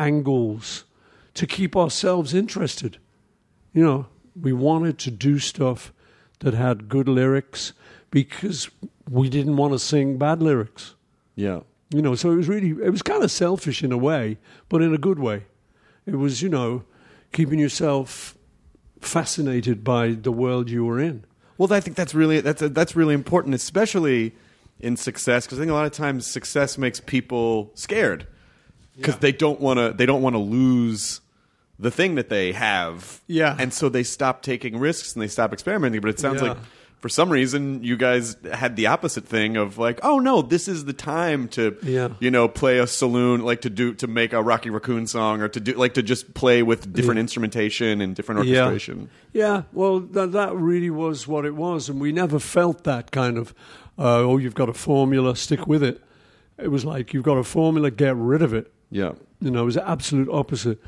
angles to keep ourselves interested. You know, we wanted to do stuff that had good lyrics because we didn't want to sing bad lyrics. Yeah. You know, so it was kind of selfish in a way, but in a good way. It was, you know, keeping yourself fascinated by the world you were in. Well, I think that's really important, especially in success, because I think a lot of times success makes people scared because they don't want to lose the thing that they have. Yeah. And so they stop taking risks and they stop experimenting. But it sounds like for some reason you guys had the opposite thing of like, oh no, this is the time to you know, play a saloon, like to make a Rocky Raccoon song, or to just play with different instrumentation and different orchestration. Yeah. Well, that really was what it was, and we never felt that kind of you've got a formula, stick with it. It was like, you've got a formula, get rid of it. Yeah. You know, it was the absolute opposite.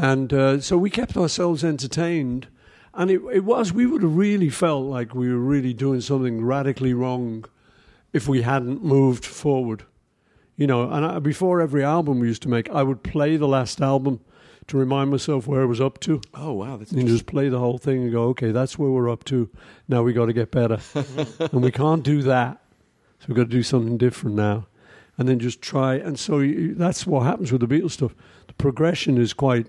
And so we kept ourselves entertained. And we would have really felt like we were really doing something radically wrong if we hadn't moved forward. You know, and before every album we used to make, I would play the last album to remind myself where I was up to. Oh, wow. That's and just play the whole thing and go, okay, that's where we're up to. Now we got to get better. And we can't do that. So we've got to do something different now. And then just try. And so that's what happens with the Beatles stuff. The progression is quite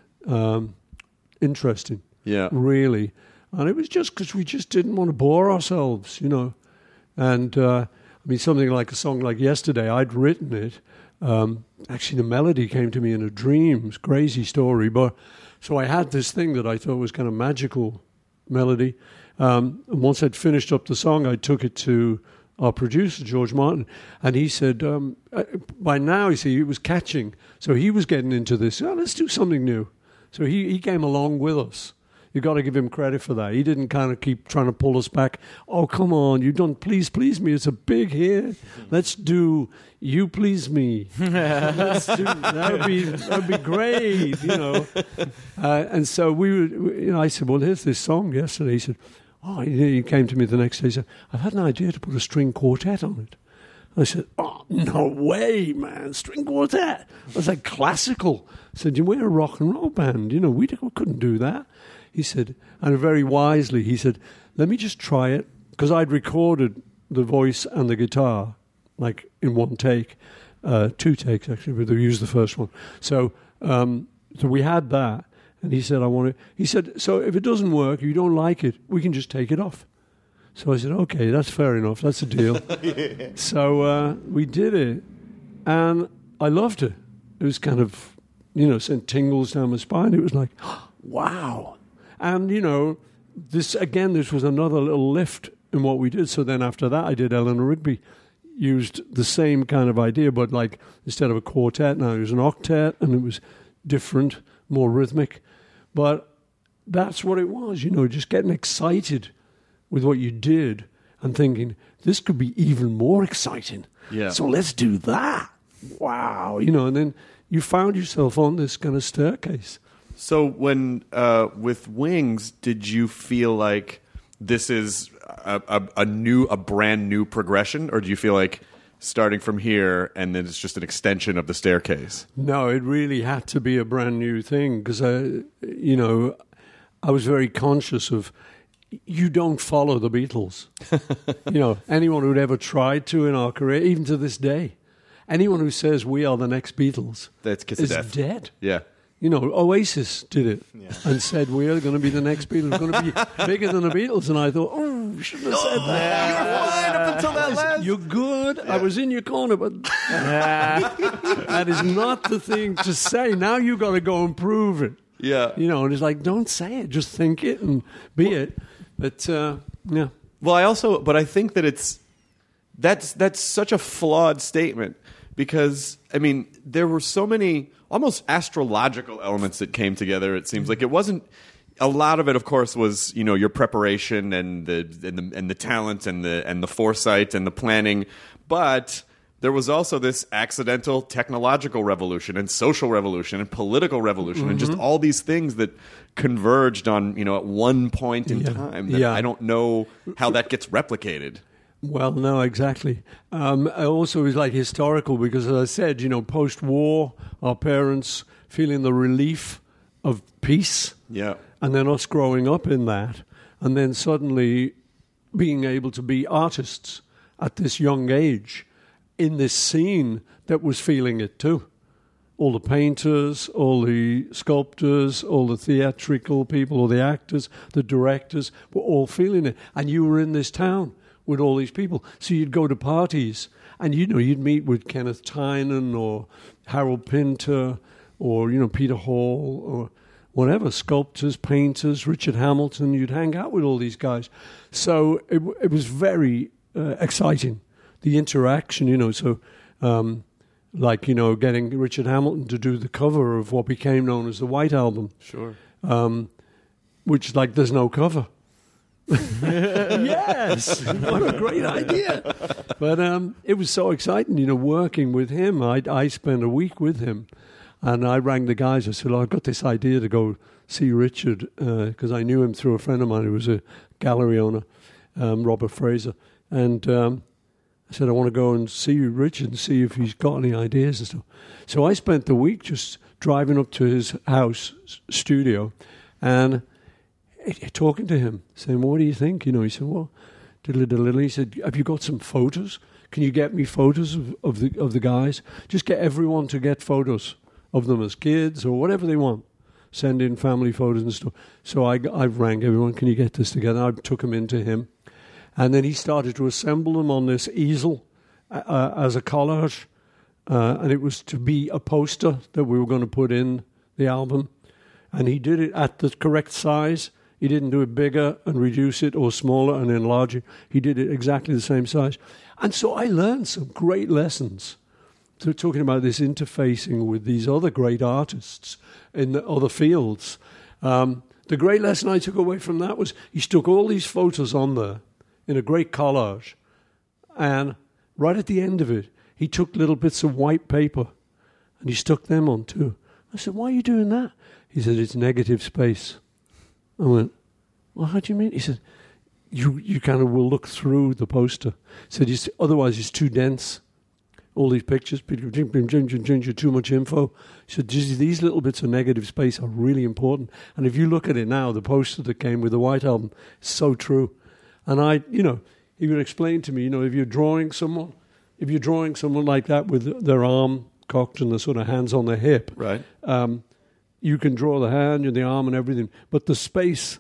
interesting. Yeah. Really. And it was just because we just didn't want to bore ourselves, you know. And, I mean, something like a song like Yesterday, I'd written it. Actually, the melody came to me in a dream. It was a crazy story. But so I had this thing that I thought was kind of magical melody. And once I'd finished up the song, I took it to our producer, George Martin, and he said, by now, you see, it was catching. So he was getting into this. Oh, let's do something new. So he came along with us. You got to give him credit for that. He didn't kind of keep trying to pull us back. Oh, come on, you don't please me. It's a big hit. Let's do You Please Me. That'd be great, you know. And so I said, well, here's this song yesterday. He said, oh, he came to me the next day. He said, I've had an idea to put a string quartet on it. I said, oh, no way, man, string quartet. I was like, classical. I said, we're a rock and roll band. You know, we couldn't do that. He said, and very wisely, he said, let me just try it. Because I'd recorded the voice and the guitar, like in one take. 2 takes, actually, but they used the first one. So we had that. And he said, he said, so if it doesn't work, if you don't like it, we can just take it off. So I said, okay, that's fair enough. That's a deal. So we did it, and I loved it. It was kind of, you know, sent tingles down my spine. It was like, wow. And, you know, this was another little lift in what we did. So then after that, I did Eleanor Rigby. Used the same kind of idea, but like instead of a quartet, now it was an octet, and it was different, more rhythmic. But that's what it was, you know, just getting excited with what you did and thinking, this could be even more exciting. Yeah. So let's do that. Wow. You know, and then you found yourself on this kind of staircase. So when with Wings, did you feel like this is a brand new progression, or do you feel like starting from here, and then it's just an extension of the staircase. No, it really had to be a brand new thing because, I was very conscious of you don't follow the Beatles. Anyone who'd ever tried to in our career, even to this day, anyone who says we are the next Beatles is dead. Yeah. Oasis did it and said we are going to be the next Beatles. We're going to be bigger than the Beatles. And I thought, we shouldn't have said that. You were fine up until that last. You're good. Yeah. I was in your corner, but that is not the thing to say. Now you got to go and prove it. Yeah. And it's like, don't say it. Just think it and be it. But, yeah. Well, but I think that that's such a flawed statement because, there were so many almost astrological elements that came together. It seems like it wasn't. A lot of it, of course, was your preparation and the talent and the foresight and the planning, but there was also this accidental technological revolution and social revolution and political revolution and just all these things that converged on at one point in time. That I don't know how that gets replicated. Well, no, exactly. Also, it was like historical because, as I said, post-war, our parents feeling the relief of peace. Yeah. And then us growing up in that. And then suddenly being able to be artists at this young age in this scene that was feeling it too. All the painters, all the sculptors, all the theatrical people, all the actors, the directors were all feeling it. And you were in this town with all these people. So you'd go to parties and, you'd meet with Kenneth Tynan or Harold Pinter or, Peter Hall or whatever, sculptors, painters, Richard Hamilton. You'd hang out with all these guys. So it was very exciting, the interaction, so getting Richard Hamilton to do the cover of what became known as the White Album. Sure. Which, there's no cover. Yes, what a great idea. But it was so exciting, working with him. I spent a week with him, and I rang the guys. I said, I've got this idea to go see Richard, because I knew him through a friend of mine who was a gallery owner, Robert Fraser. And I said, I want to go and see Richard and see if he's got any ideas and stuff. So I spent the week just driving up to his house, studio, and talking to him, saying, what do you think? He said, well, diddly-diddly. He said, have you got some photos? Can you get me photos of the guys? Just get everyone to get photos of them as kids or whatever they want. Send in family photos and stuff. So I rang everyone, can you get this together? I took them into him. And then he started to assemble them on this easel as a collage. And it was to be a poster that we were going to put in the album. And he did it at the correct size. He didn't do it bigger and reduce it or smaller and enlarge it. He did it exactly the same size. And so I learned some great lessons. So talking about this interfacing with these other great artists in the other fields. The great lesson I took away from that was he stuck all these photos on there in a great collage. And right at the end of it, he took little bits of white paper and he stuck them on too. I said, why are you doing that? He said, it's negative space. I went, well, how do you mean? He said, you kind of will look through the poster. He said, otherwise it's too dense. All these pictures, too much info. He said, these little bits of negative space are really important. And if you look at it now, the poster that came with the White Album, is so true. And he would explain to me, if you're drawing someone like that with their arm cocked and the sort of hands on their hip, right? You can draw the hand and the arm and everything, but the space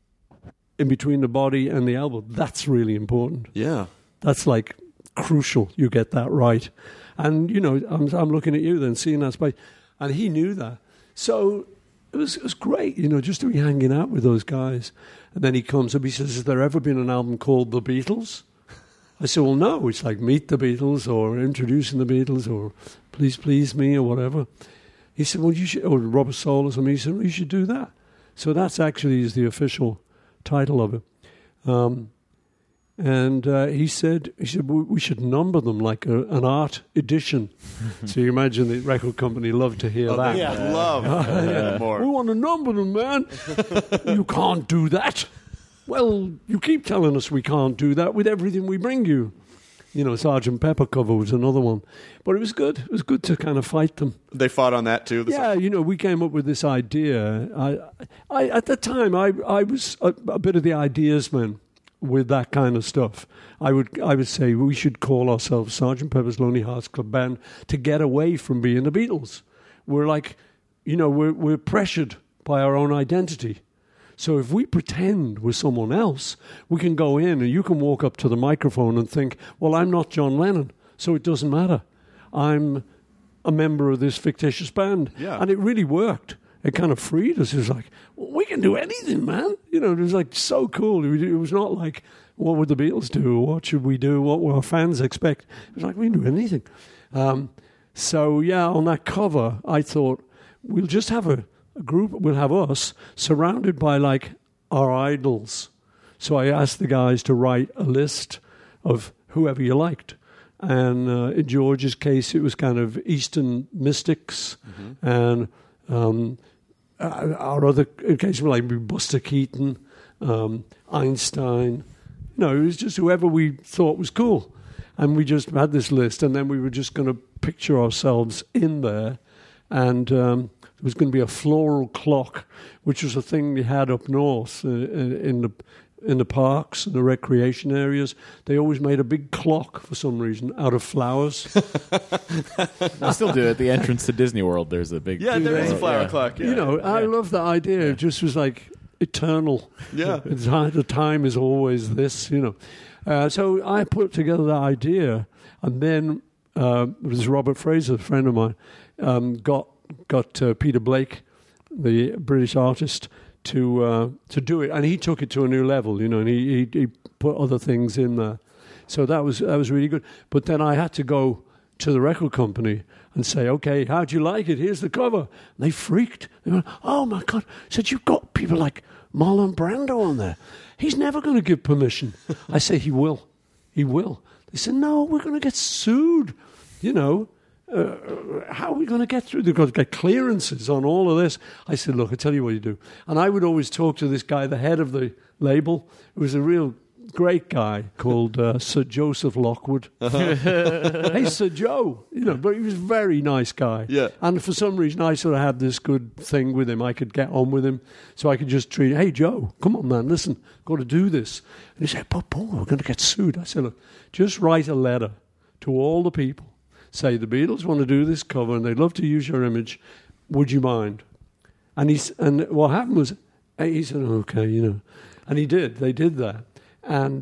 in between the body and the elbow, that's really important. Yeah. That's crucial. You get that right. And, I'm looking at you then, seeing that space. And he knew that. So it was great, just to be hanging out with those guys. And then he comes up, he says, has there ever been an album called The Beatles? I said, well, no. It's like Meet the Beatles or Introducing the Beatles or Please Please Me or whatever. He said, well, you should, or Robert Soul or something. He said, well, you should do that. So that's actually is the official title of it. And he said, we should number them like an art edition. So you imagine the record company loved to hear that. Yeah, love more. We want to number them, man. You can't do that. Well, you keep telling us we can't do that with everything we bring you. Sgt. Pepper cover was another one. But it was good. It was good to kind of fight them. They fought on that too. We came up with this idea. I at the time, I was a bit of the ideas man with that kind of stuff. I would say we should call ourselves Sgt. Pepper's Lonely Hearts Club Band to get away from being the Beatles. We're like, we're pressured by our own identity. So if we pretend we're someone else, we can go in and you can walk up to the microphone and think, well, I'm not John Lennon, so it doesn't matter. I'm a member of this fictitious band. Yeah. And it really worked. It kind of freed us. It was like, well, we can do anything, man. It was like so cool. It was not like, what would the Beatles do? What should we do? What will our fans expect? It was like, we can do anything. So, on that cover, I thought, we'll just have a group, we'll have us surrounded by like our idols. So I asked the guys to write a list of whoever you liked. And in George's case, it was kind of Eastern mystics. And our other cases were like Buster Keaton, Einstein. No, it was just whoever we thought was cool. And we just had this list, and then we were just going to picture ourselves in there. And there was going to be a floral clock, which was a thing they had up north in the parks and the recreation areas. They always made a big clock for some reason out of flowers. I still do it. At the entrance to Disney World, there's a big... Yeah, there is a flower clock. Yeah. I love the idea. It just was like eternal. Yeah. The time is always this, So I put together that idea, and then it was Robert Fraser, a friend of mine, got Peter Blake, the British artist, to do it, and he took it to a new level, and he put other things in there. So that was really good. But then I had to go to the record company and say, okay, how'd you like it? Here's the cover. And they freaked. They went, oh my God. I said, you've got people like Marlon Brando on there. He's never going to give permission. I say, he will. He will. They said, no, we're going to get sued. How are we going to get through? They've got to get clearances on all of this. I said, look, I'll tell you what you do. And I would always talk to this guy, the head of the label, who was a real great guy called Sir Joseph Lockwood. Hey, Sir Joe. But he was a very nice guy. Yeah. And for some reason, I sort of had this good thing with him. I could get on with him. So I could just treat him, hey, Joe, come on, man, listen, got to do this. And he said, but Paul, we're going to get sued. I said, look, just write a letter to all the people. Say, the Beatles want to do this cover and they'd love to use your image. Would you mind? And what happened was, he said, okay, And he did. They did that. And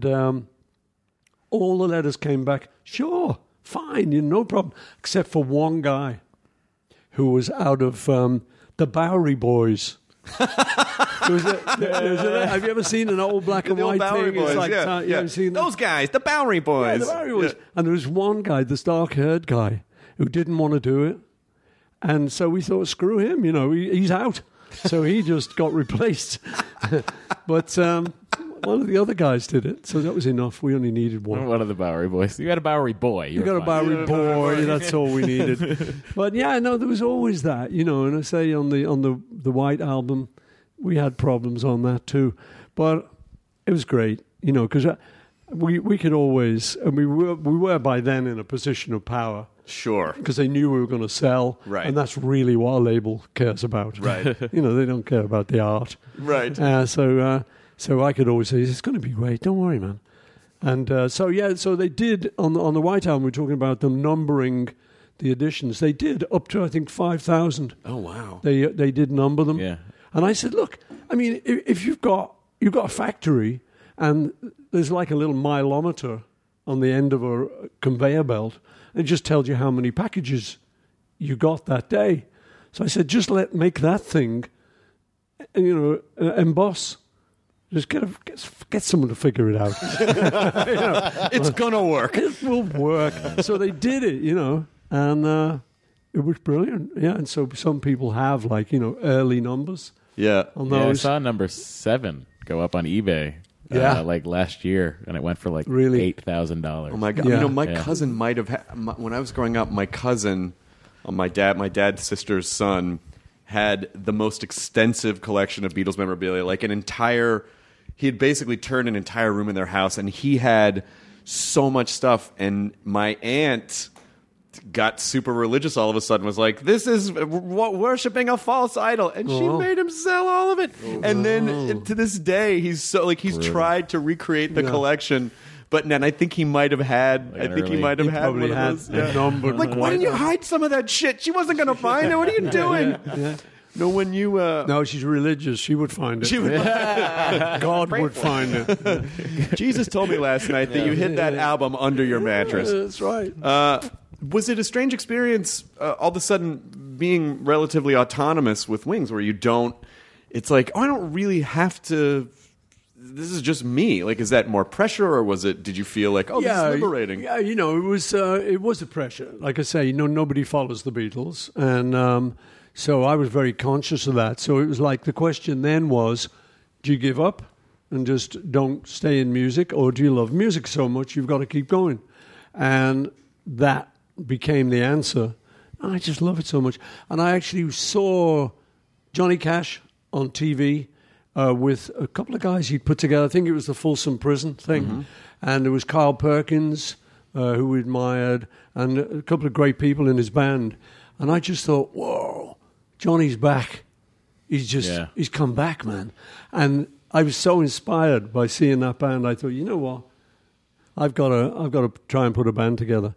all the letters came back, sure, fine, no problem, except for one guy who was out of the Bowery Boys. Have you ever seen an old black and white Bowery thing? Boys, It's like, you ever seen those guys, the Bowery Boys. Yeah, the Bowery Boys. Yeah. And there was one guy, this dark-haired guy, who didn't want to do it. And so we thought, screw him, he's out. So he just got replaced. But one of the other guys did it, so that was enough. We only needed one. One of the Bowery Boys. You got a Bowery boy. You got a Bowery boy. That's all we needed. But there was always that, And I say on the White Album, we had problems on that too. But it was great, because we could always, and we were by then in a position of power. Sure. Because they knew we were going to sell. Right. And that's really what a label cares about. Right. They don't care about the art. Right. So I could always say, it's going to be great. Don't worry, man. And so they did, on the White Album, we're talking about them numbering the editions. They did up to, I think, 5,000. Oh, wow. They did number them. Yeah. And I said, look, I mean, if you've got a factory and there's like a little mileometer on the end of a conveyor belt, it just tells you how many packages you got that day. So I said, just make that thing, emboss. Just get someone to figure it out. It's gonna work. It will work. So they did it, and it was brilliant. Yeah, and so some people have early numbers. Yeah. On Yeah, I those. saw number 7 go up on eBay. Yeah. Last year, and it went for Really? $8,000. Oh my God! Yeah. My cousin might have when I was growing up. My cousin, my dad's sister's son, had the most extensive collection of Beatles memorabilia. Like an entire, he had basically turned an entire room in their house, and he had so much stuff. And my aunt got super religious all of a sudden, was like, this is worshiping a false idol, and she made him sell all of it. And then to this day, he's tried to recreate the collection. But then I think he might have had. One of those. Like, why didn't you hide some of that shit? She wasn't going to find it. What are you doing? No, when you... No, she's religious. She would find it. God would find it. Jesus told me last night that you hid that album under your mattress. That's right. Was it a strange experience all of a sudden being relatively autonomous with Wings, where you don't... It's like, I don't really have to... This is just me. Like, is that more pressure, or was it? Did you feel like, this is liberating? Yeah, it was a pressure. Like I say, nobody follows the Beatles, and so I was very conscious of that. So it was like the question then was, do you give up and just don't stay in music, or do you love music so much you've got to keep going? And that became the answer. I just love it so much, and I actually saw Johnny Cash on TV. With a couple of guys he'd put together. I think it was the Folsom Prison thing. And there was Carl Perkins, who we admired, and a couple of great people in his band. And I just thought, whoa, Johnny's back. He's come back, man. And I was so inspired by seeing that band. I thought, you know what? I've got to try and put a band together.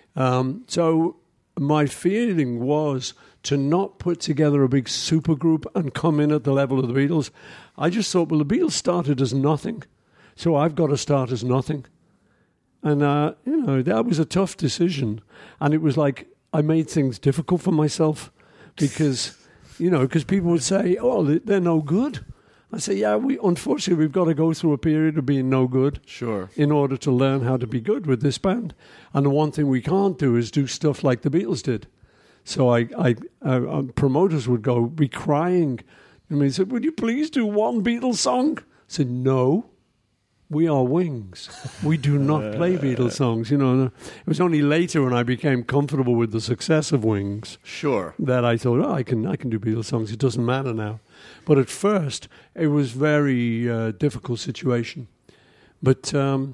So my feeling was to not put together a big supergroup and come in at the level of the Beatles. I just thought, well, the Beatles started as nothing, so I've got to start as nothing. And, that was a tough decision. And it was like I made things difficult for myself because people would say, oh, they're no good. I say, yeah, unfortunately, we've got to go through a period of being no good in order to learn how to be good with this band. And the one thing we can't do is do stuff like the Beatles did. So promoters would be crying. And they said, would you please do one Beatles song? I said, no, we are Wings. We do not play Beatles songs. It was only later when I became comfortable with the success of Wings that I thought, I can do Beatles songs. It doesn't matter now. But at first, it was very difficult situation. But...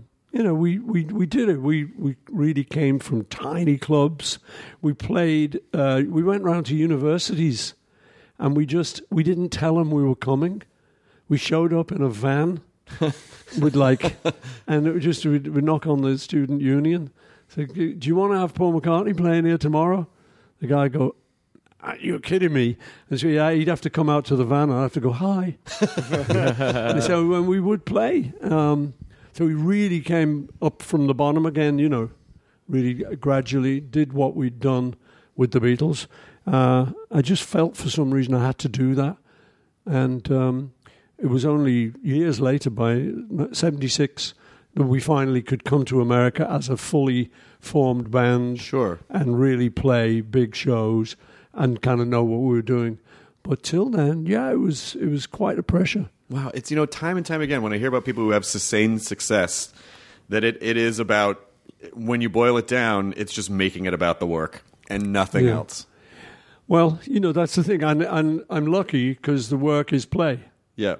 we did it. We really came from tiny clubs. We played. We went round to universities, and we didn't tell them we were coming. We showed up in a van with and it was just we'd knock on the student union. Say, do you want to have Paul McCartney playing here tomorrow? The guy go, you're kidding me. And so yeah, he'd have to come out to the van. I'd have to go hi. And so when we would play. So we really came up from the bottom again, really gradually did what we'd done with the Beatles. I just felt for some reason I had to do that. And it was only years later, by 76, that we finally could come to America as a fully formed band and really play big shows and kind of know what we were doing. But till then, it was quite a pressure. Wow, it's time and time again when I hear about people who have sustained success, that it is about, when you boil it down, it's just making it about the work and nothing else. Well, that's the thing. I'm lucky because the work is play. Yeah.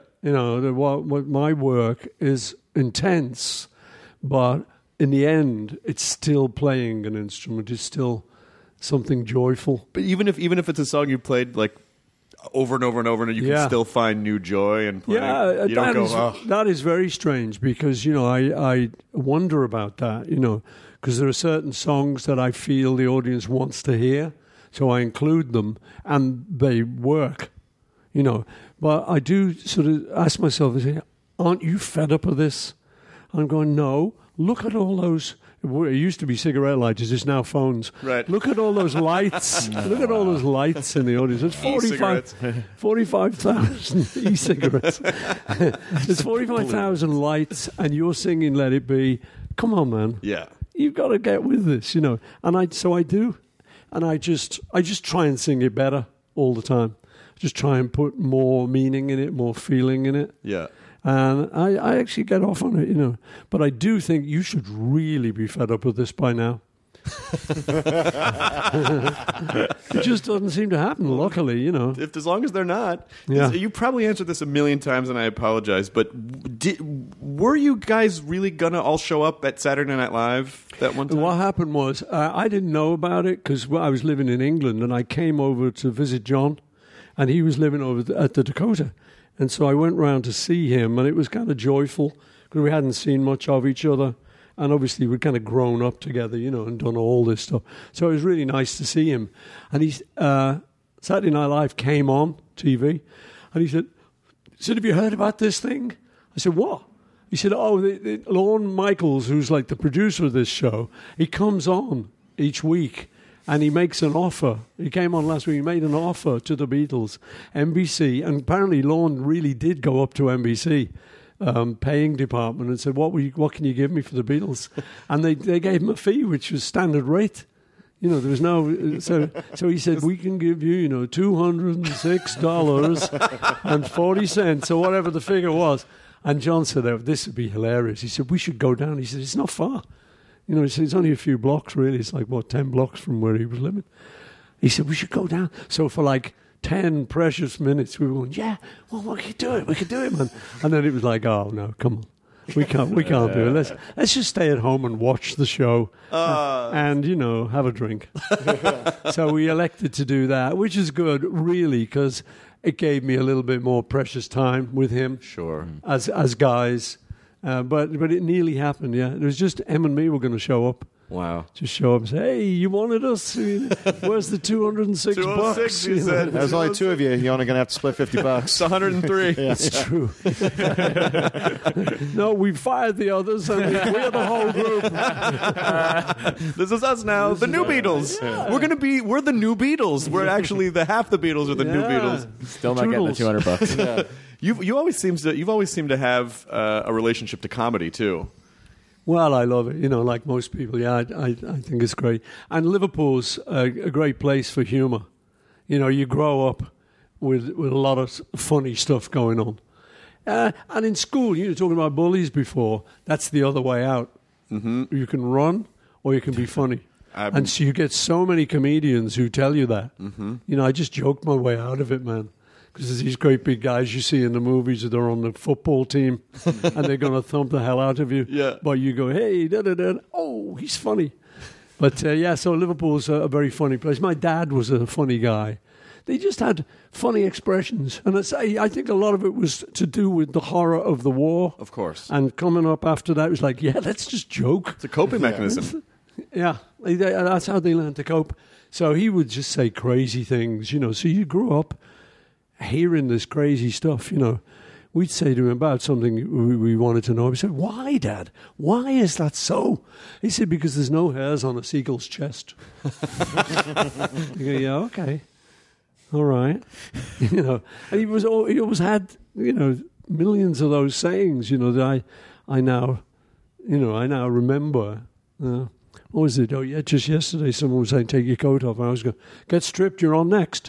My work is intense, but in the end, it's still playing an instrument. It's still something joyful. But even if it's a song you played like over and over and over, and you can still find new joy and playing. Yeah, you don't go, that is very strange because I wonder about that. Because there are certain songs that I feel the audience wants to hear, so I include them and they work. But I do sort of ask myself, aren't you fed up of this? I'm going, no. Look at all those. It used to be cigarette lighters. It's now phones. Right. Look at all those lights. Look at all those lights in the audience. There's 45,000 e-cigarettes. There's 45,000 lights, and you're singing "Let It Be." Come on, man. Yeah. You've got to get with this, And I do, and I just try and sing it better all the time. Just try and put more meaning in it, more feeling in it. Yeah. And I actually get off on it, But I do think you should really be fed up with this by now. It just doesn't seem to happen, luckily, you know. As long as they're not. Yeah. You probably answered this a million times, and I apologize, but were you guys really going to all show up at Saturday Night Live that one time? What happened was, I didn't know about it because I was living in England, and I came over to visit John, and he was living over at the Dakota. And so I went round to see him, and it was kind of joyful because we hadn't seen much of each other. And obviously we'd kind of grown up together, you know, and done all this stuff. So it was really nice to see him. And Saturday Night Live came on TV, and he said, have you heard about this thing? I said, what? He said, Lorne Michaels, who's like the producer of this show, he comes on each week, and he makes an offer. He came on last week, he made an offer to the Beatles, NBC, and apparently Lorne really did go up to NBC. Paying department and said, what can you give me for the Beatles? And they gave him a fee which was standard rate. You know, there was no so he said, we can give you, you know, $206.40 or whatever the figure was. And John said, this would be hilarious. He said, we should go down. He said, it's not far. You know, he said, it's only a few blocks really. It's like 10 blocks from where he was living. He said, we should go down. So for like 10 precious minutes, we were going, yeah, well, we could do it, man. And then it was like, oh, no, come on. We can't do it. Let's just stay at home and watch the show and, you know, have a drink. So we elected to do that, which is good, really, because it gave me a little bit more precious time with him. Sure. As guys. But it nearly happened, yeah. It was just Em and me were going to show up. Wow. Just show up and say, hey, you wanted us? Where's the $206 bucks? You said. There's only two of you. You're only going to have to split $50. It's 103. That's true. No, we fired the others, and we're the whole group. This is us now, the new Beatles. Yeah. We're the new Beatles. We're actually half the Beatles are the new Beatles. Still not getting the $200. Yeah. You've always seemed to have a relationship to comedy too. Well, I love it, you know, like most people. Yeah, I think it's great. And Liverpool's a great place for humour. You know, you grow up with a lot of funny stuff going on. And in school, you were talking about bullies before. That's the other way out. Mm-hmm. You can run or you can be funny. And so you get so many comedians who tell you that. Mm-hmm. You know, I just joked my way out of it, man. Because there's these great big guys you see in the movies that are on the football team and they're going to thump the hell out of you. Yeah. But you go, hey, da-da-da. Oh, he's funny. But, so Liverpool's a very funny place. My dad was a funny guy. They just had funny expressions. And I think a lot of it was to do with the horror of the war. Of course. And coming up after that, it was like, yeah, let's just joke. It's a coping mechanism. Yeah, that's how they learn to cope. So he would just say crazy things, you know. So you grew up hearing this crazy stuff, you know. We'd say to him about something we wanted to know. We said, why, Dad? Why is that so? He said, because there's no hairs on a seagull's chest. You go, yeah, okay. All right. You know, and he always had, you know, millions of those sayings, you know, that I now remember. What was it? Oh, yeah, just yesterday someone was saying, take your coat off. And I was going, get stripped, you're on next.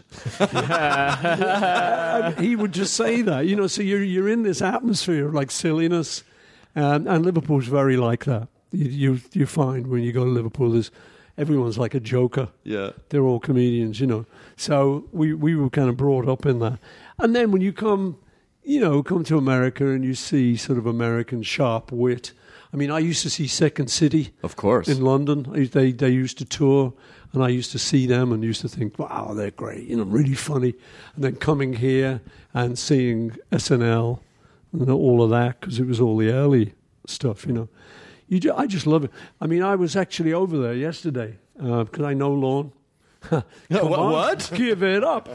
He would just say that, you know, so you're in this atmosphere of like silliness. And Liverpool's very like that. You find when you go to Liverpool, everyone's like a joker. Yeah. They're all comedians, you know. So we were kind of brought up in that. And then when you come to America and you see sort of American sharp wit. I mean, I used to see Second City. Of course. In London. They used to tour, and I used to see them and used to think, wow, they're great, you know, really funny. And then coming here and seeing SNL and all of that, because it was all the early stuff, you know. I just love it. I mean, I was actually over there yesterday, because I know Lorne. What? Give it up.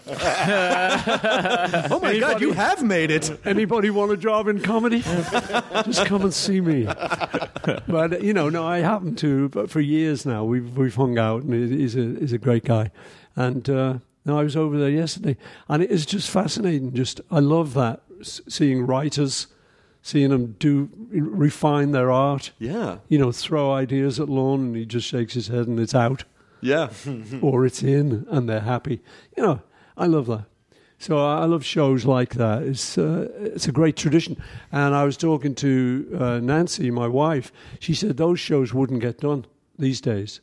Oh my God, you have made it. Anybody want a job in comedy? Just come and see me. But, you know, no, I happen to, but for years now, we've hung out, and he's a great guy. And I was over there yesterday, and it is just fascinating. I love that, seeing writers, seeing them refine their art. Yeah. You know, throw ideas at Lorne, and he just shakes his head, and it's out. Yeah. Or it's in and they're happy. You know, I love that. So I love shows like that. It's a great tradition. And I was talking to Nancy, my wife. She said those shows wouldn't get done these days.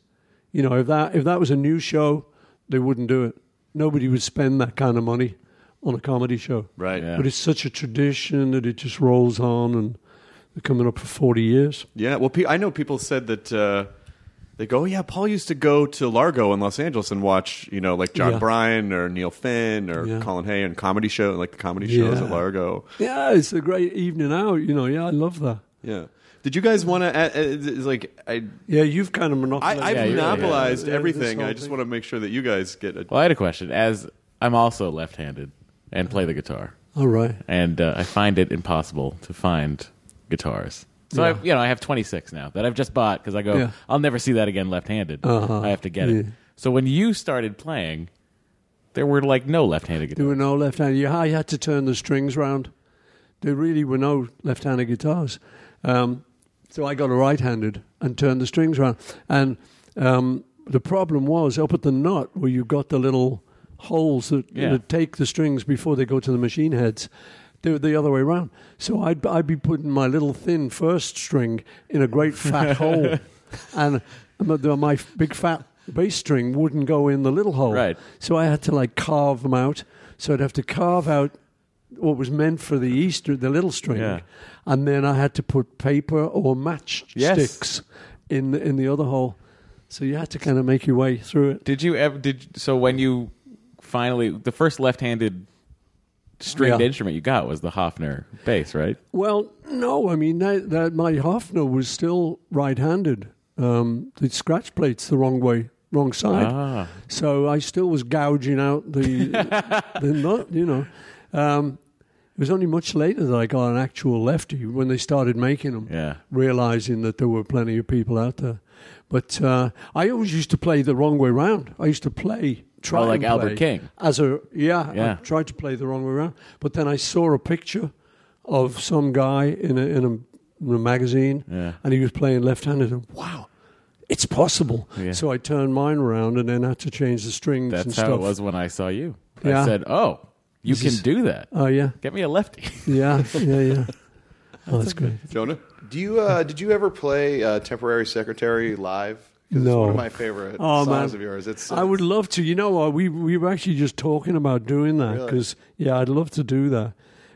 You know, if that was a new show, they wouldn't do it. Nobody would spend that kind of money on a comedy show. Right. Yeah. But it's such a tradition that it just rolls on, and they're coming up for 40 years. Yeah, well, I know people said that they go, yeah, Paul used to go to Largo in Los Angeles and watch, you know, like John Yeah. Bryan or Neil Finn or Yeah. Colin Hay and comedy show, like the comedy shows Yeah. at Largo. Yeah, it's a great evening out. You know, yeah, I love that. Yeah. Did you guys want to, Yeah, you've kind of monopolized. I've Yeah, you're right. monopolized Yeah, everything. this whole I just thing. want to make sure that you guys get a... Well, I had a question. As I'm also left-handed and play the guitar, All right. and I find it impossible to find guitars. So Yeah. I have 26 now that I've just bought because I go, Yeah. I'll never see that again left-handed. Uh-huh. I have to get Yeah. it. So when you started playing, there were like no left-handed There were guitars. no left-handed. I had to turn the strings round. There really were no left-handed guitars. So I got a right-handed and turned the strings round. And the problem was up at the nut where you got the little holes that take the strings before they go to the machine heads. They were the other way around. So I'd be putting my little thin first string in a great fat hole. And my big fat bass string wouldn't go in the little hole. Right. So I had to like carve them out. So I'd have to carve out what was meant for the the little string, Yeah. and then I had to put paper or matchsticks in the other hole. So you had to kind of make your way through it. Did you ever? So when you finally, the first left-handed stringed Yeah. instrument you got was the Hofner bass, right? Well, no, I mean that my Hofner was still right-handed. The scratch plate's the wrong side. Ah. So I still was gouging out the nut, you know. It was only much later that I got an actual lefty when they started making them, Yeah. realizing that there were plenty of people out there. But I always used to play the wrong way round. I used to try like and Albert play King. I tried to play the wrong way around. But then I saw a picture of some guy in a magazine, and he was playing left-handed. And wow, it's possible. Yeah. So I turned mine around and then had to change the strings and That's stuff. how it was when I saw you. Yeah. I said, "Oh, you This can is- do that. Oh yeah, Get me a lefty." yeah. Oh, that's great. Jonah? Do you did you ever play Temporary Secretary live? 'Cause No. It's one of my favorite Oh, songs man. of yours. I would love to. You know, we were actually just talking about doing that Really? because I'd love to do that.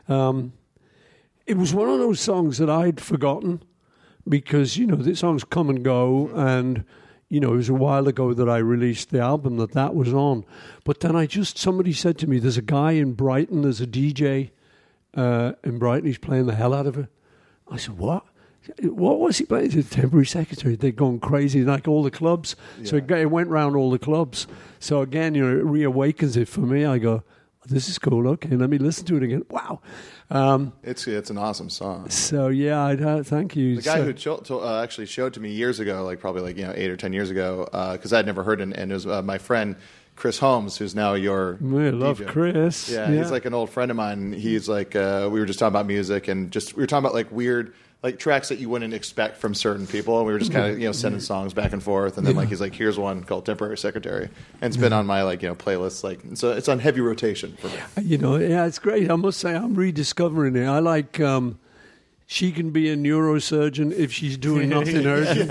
It was one of those songs that I'd forgotten because the songs come and go, and it was a while ago that I released the album that was on. But then somebody said to me, "There's a guy in Brighton. There's a DJ in Brighton. He's playing the hell out of it." I said, "What? What was he playing?" The Temporary Secretary. They're going crazy, like all the clubs. So it went round all the clubs. So again, it reawakens it for me. I go, "This is cool. Okay, let me listen to it again." Wow. It's an awesome song. So thank you. The guy who actually showed to me years ago, like probably 8 or 10 years ago, because I'd never heard it, and it was my friend Chris Holmes, who's now your I love DJ. Chris. Yeah, he's like an old friend of mine. He's like we were just talking about music, and we were talking about like weird tracks that you wouldn't expect from certain people, and we were just kind of sending songs back and forth, and then he's like, "Here's one called Temporary Secretary," and it's been on my playlist, so it's on heavy rotation for me. It's great. I must say, I'm rediscovering it. I like. She can be a neurosurgeon if she's doing nothing urgent.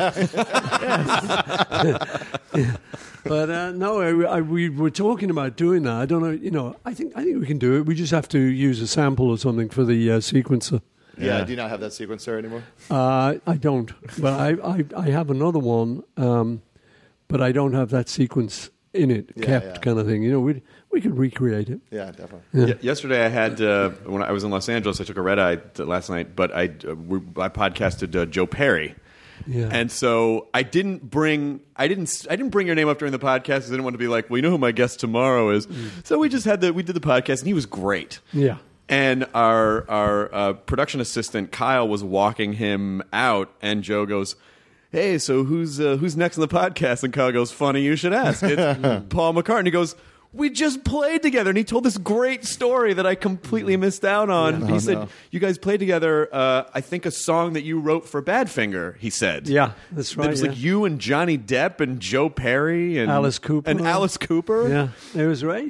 But no, we were talking about doing that. I don't know. I think we can do it. We just have to use a sample or something for the sequencer. Yeah. Do you not have that sequencer anymore? I don't. But I have another one, but I don't have that sequence in it kept kind of thing. We could recreate it. Yeah, definitely. Yeah. Yesterday I had when I was in Los Angeles, I took a red eye last night, but I podcasted Joe Perry. Yeah. And so I didn't bring your name up during the podcast because I didn't want to be like, well, you know who my guest tomorrow is. So we just we did the podcast, and he was great. Yeah. And our production assistant Kyle was walking him out, and Joe goes, "Hey, so who's next on the podcast?" And Kyle goes, "Funny you should ask. It's Paul McCartney." He goes, "We just played together," and he told this great story that I completely missed out on. He said, "You guys played together. I think a song that you wrote for Badfinger." He said, Yeah, that's right. It was like you and Johnny Depp and Joe Perry and Alice Cooper. Yeah, Yeah, it was right.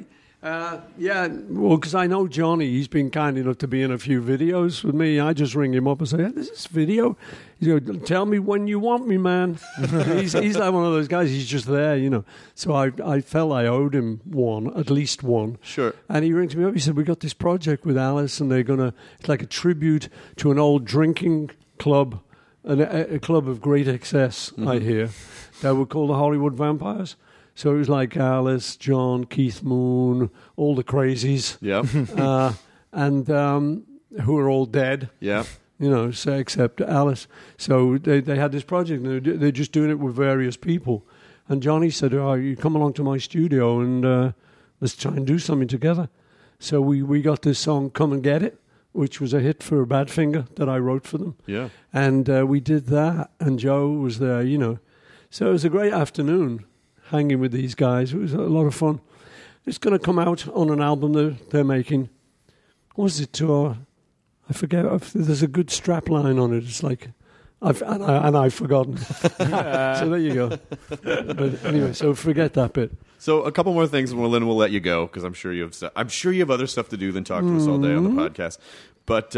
Yeah, well, because I know Johnny. He's been kind enough to be in a few videos with me. I just ring him up and say, hey, "This is video." He goes, "Tell me when you want me, man." he's like one of those guys. He's just there, you know. So I felt I owed him at least one. Sure. And he rings me up. He said, "We got this project with Alice, and it's like a tribute to an old drinking club, a club of great excess, I hear, that were called the Hollywood Vampires." So it was like Alice, John, Keith Moon, all the crazies. Yeah. And who are all dead. Yeah. You know, so except Alice. So they had this project, and they're just doing it with various people. And Johnny said, "Oh, you come along to my studio and let's try and do something together." So we got this song, "Come and Get It," which was a hit for Badfinger that I wrote for them. Yeah. And we did that, and Joe was there, you know. So it was a great afternoon hanging with these guys. It was a lot of fun. It's going to come out on an album they're making. What was it? I forget. There's a good strap line on it. It's like, I've forgotten. So there you go. But anyway, so forget that bit. So a couple more things, and then we'll let you go because I'm sure you have other stuff to do than talk to us all day on the podcast. But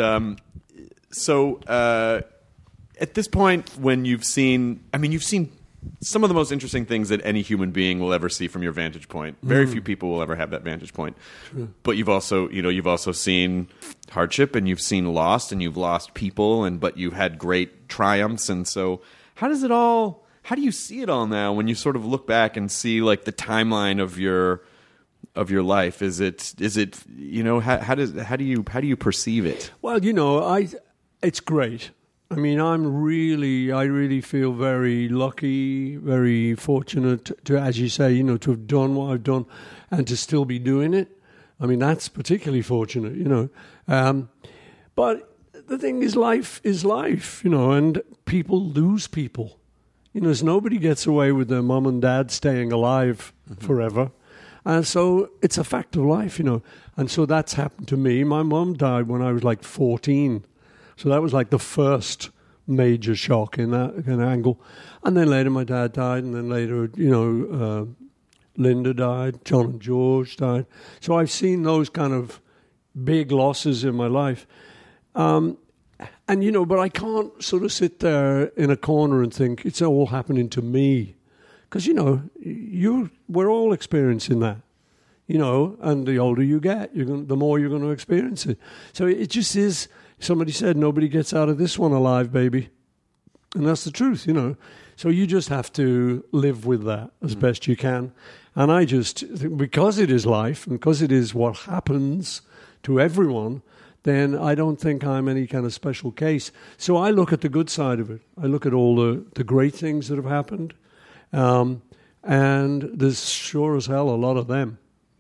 at this point, when you've seen some of the most interesting things that any human being will ever see from your vantage point. Very few people will ever have that vantage point. True. But you've also seen hardship, and you've seen loss, and you've lost people, but you've had great triumphs. And so how do you see it all now when you sort of look back and see like the timeline of your life? Is it you know, how do you perceive it? Well, you know, it's great. I mean, I really feel very lucky, very fortunate to, as you say, you know, to have done what I've done and to still be doing it. I mean, that's particularly fortunate, you know. But the thing is life, you know, and people lose people. You know, nobody gets away with their mum and dad staying alive forever. And so it's a fact of life, you know. And so that's happened to me. My mum died when I was like 14. So that was like the first major shock in that kind of angle. And then later my dad died, and then later, you know, Linda died, John and George died. So I've seen those kind of big losses in my life. And, you know, but I can't sort of sit there in a corner and think it's all happening to me. Because, you know, we're all experiencing that. You know, and the older you get, the more you're going to experience it. So it just is. Somebody said, nobody gets out of this one alive, baby. And that's the truth, you know. So you just have to live with that as best you can. And I just, because it is life, and because it is what happens to everyone, then I don't think I'm any kind of special case. So I look at the good side of it. I look at all the great things that have happened. And there's sure as hell a lot of them.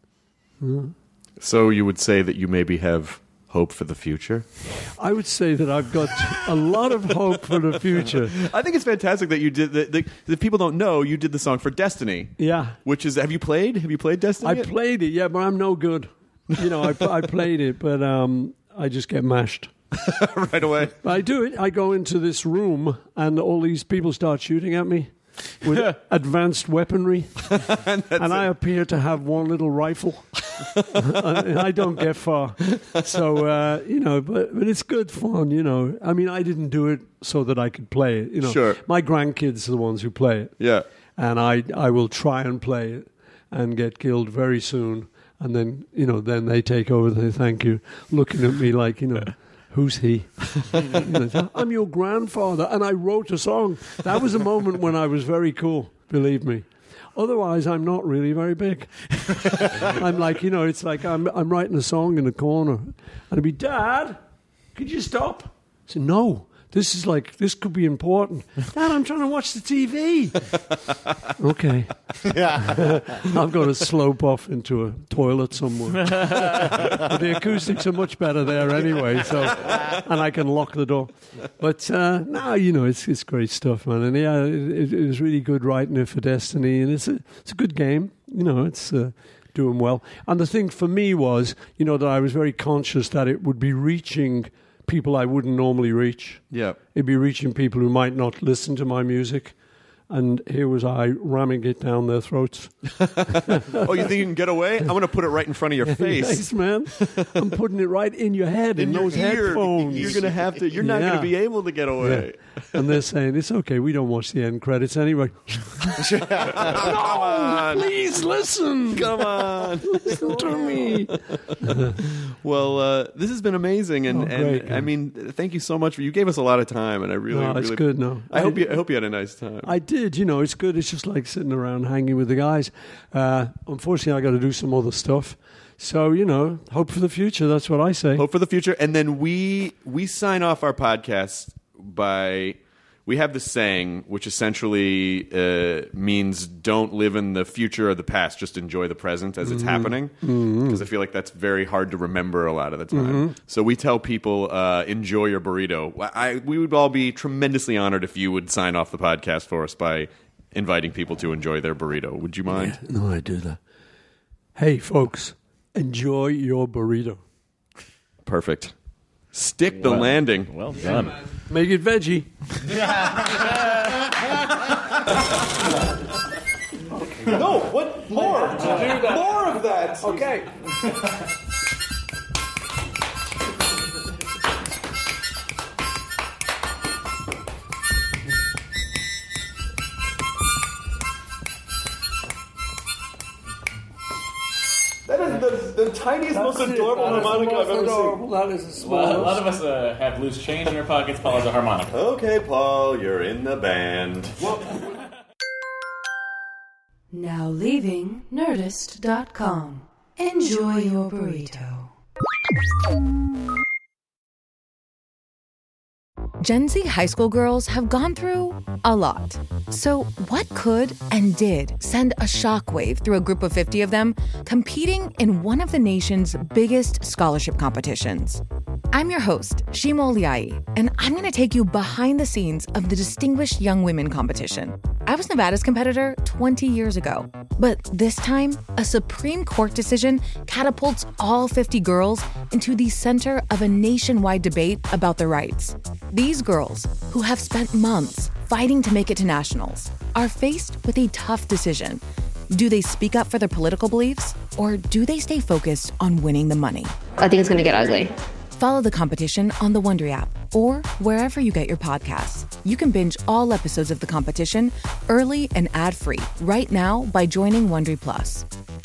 So you would say that you maybe have hope for the future? I would say that I've got a lot of hope for the future. I think it's fantastic that you did that. People don't know you did the song for Destiny. Yeah. Which is, have you played Destiny? I played it, yeah, but I'm no good. You know, I played it, but I just get mashed. Right away. I do it. I go into this room, and all these people start shooting at me with advanced weaponry, and I appear to have one little rifle, and I don't get far. So you know, but it's good fun. You know, I mean, I didn't do it so that I could play it. You know, sure. My grandkids are the ones who play it. Yeah, and I will try and play it and get killed very soon, and then you know, then they take over. They thank you, looking at me like, you know. Who's he? I'm your grandfather, and I wrote a song. That was a moment when I was very cool, believe me. Otherwise, I'm not really very big. I'm like, you know, it's like I'm writing a song in a corner, and I'd be, Dad, could you stop? I said, no. This could be important. Dad, I'm trying to watch the TV. Okay. Yeah. I've got to slope off into a toilet somewhere. But the acoustics are much better there anyway, and I can lock the door. But no, you know, it's great stuff, man. And yeah, it was really good writing it for Destiny, and it's a good game. You know, it's doing well. And the thing for me was, you know, that I was very conscious that it would be reaching people I wouldn't normally reach. Yeah. It'd be reaching people who might not listen to my music. And here was I ramming it down their throats. Oh, you think you can get away? I'm going to put it right in front of your face. Yes, man. I'm putting it right in your head, in your those ear. headphones. You're going to have to. You're not going to be able to get away. Yeah. And they're saying, it's okay, we don't watch the end credits anyway. Come on. Please listen. Come on. Listen to me. Well, this has been amazing, and, great, I mean, thank you so much. You gave us a lot of time, and I really, No, it's really, good. No, I hope you had a nice time. I did. It's good. It's just like sitting around hanging with the guys. Unfortunately, I got to do some other stuff. So, hope for the future. That's what I say. Hope for the future. And then we sign off our podcast by, we have this saying, which essentially means don't live in the future or the past, just enjoy the present as it's happening. Because I feel like that's very hard to remember a lot of the time. So we tell people, enjoy your burrito. We would all be tremendously honored if you would sign off the podcast for us by inviting people to enjoy their burrito. Would you mind? Yeah, no, I do that. Hey, folks, enjoy your burrito. Perfect. Stick the landing. Well done. Make it veggie. No, what? More. More of that. Okay. That is the tiniest, most adorable harmonica I've ever seen. That is a small. Well, a lot of us have loose change in our pockets. Paul has a harmonica. Okay, Paul, you're in the band. Now leaving Nerdist.com. Enjoy your burrito. Gen Z high school girls have gone through a lot. So what could and did send a shockwave through a group of 50 of them competing in one of the nation's biggest scholarship competitions? I'm your host, Shima Oliai, and I'm going to take you behind the scenes of the Distinguished Young Women competition. I was Nevada's competitor 20 years ago, but this time, a Supreme Court decision catapults all 50 girls into the center of a nationwide debate about their rights. These girls, who have spent months fighting to make it to nationals, are faced with a tough decision. Do they speak up for their political beliefs, or do they stay focused on winning the money? I think it's going to get ugly. Follow the competition on the Wondery app or wherever you get your podcasts. You can binge all episodes of the competition early and ad-free right now by joining Wondery Plus.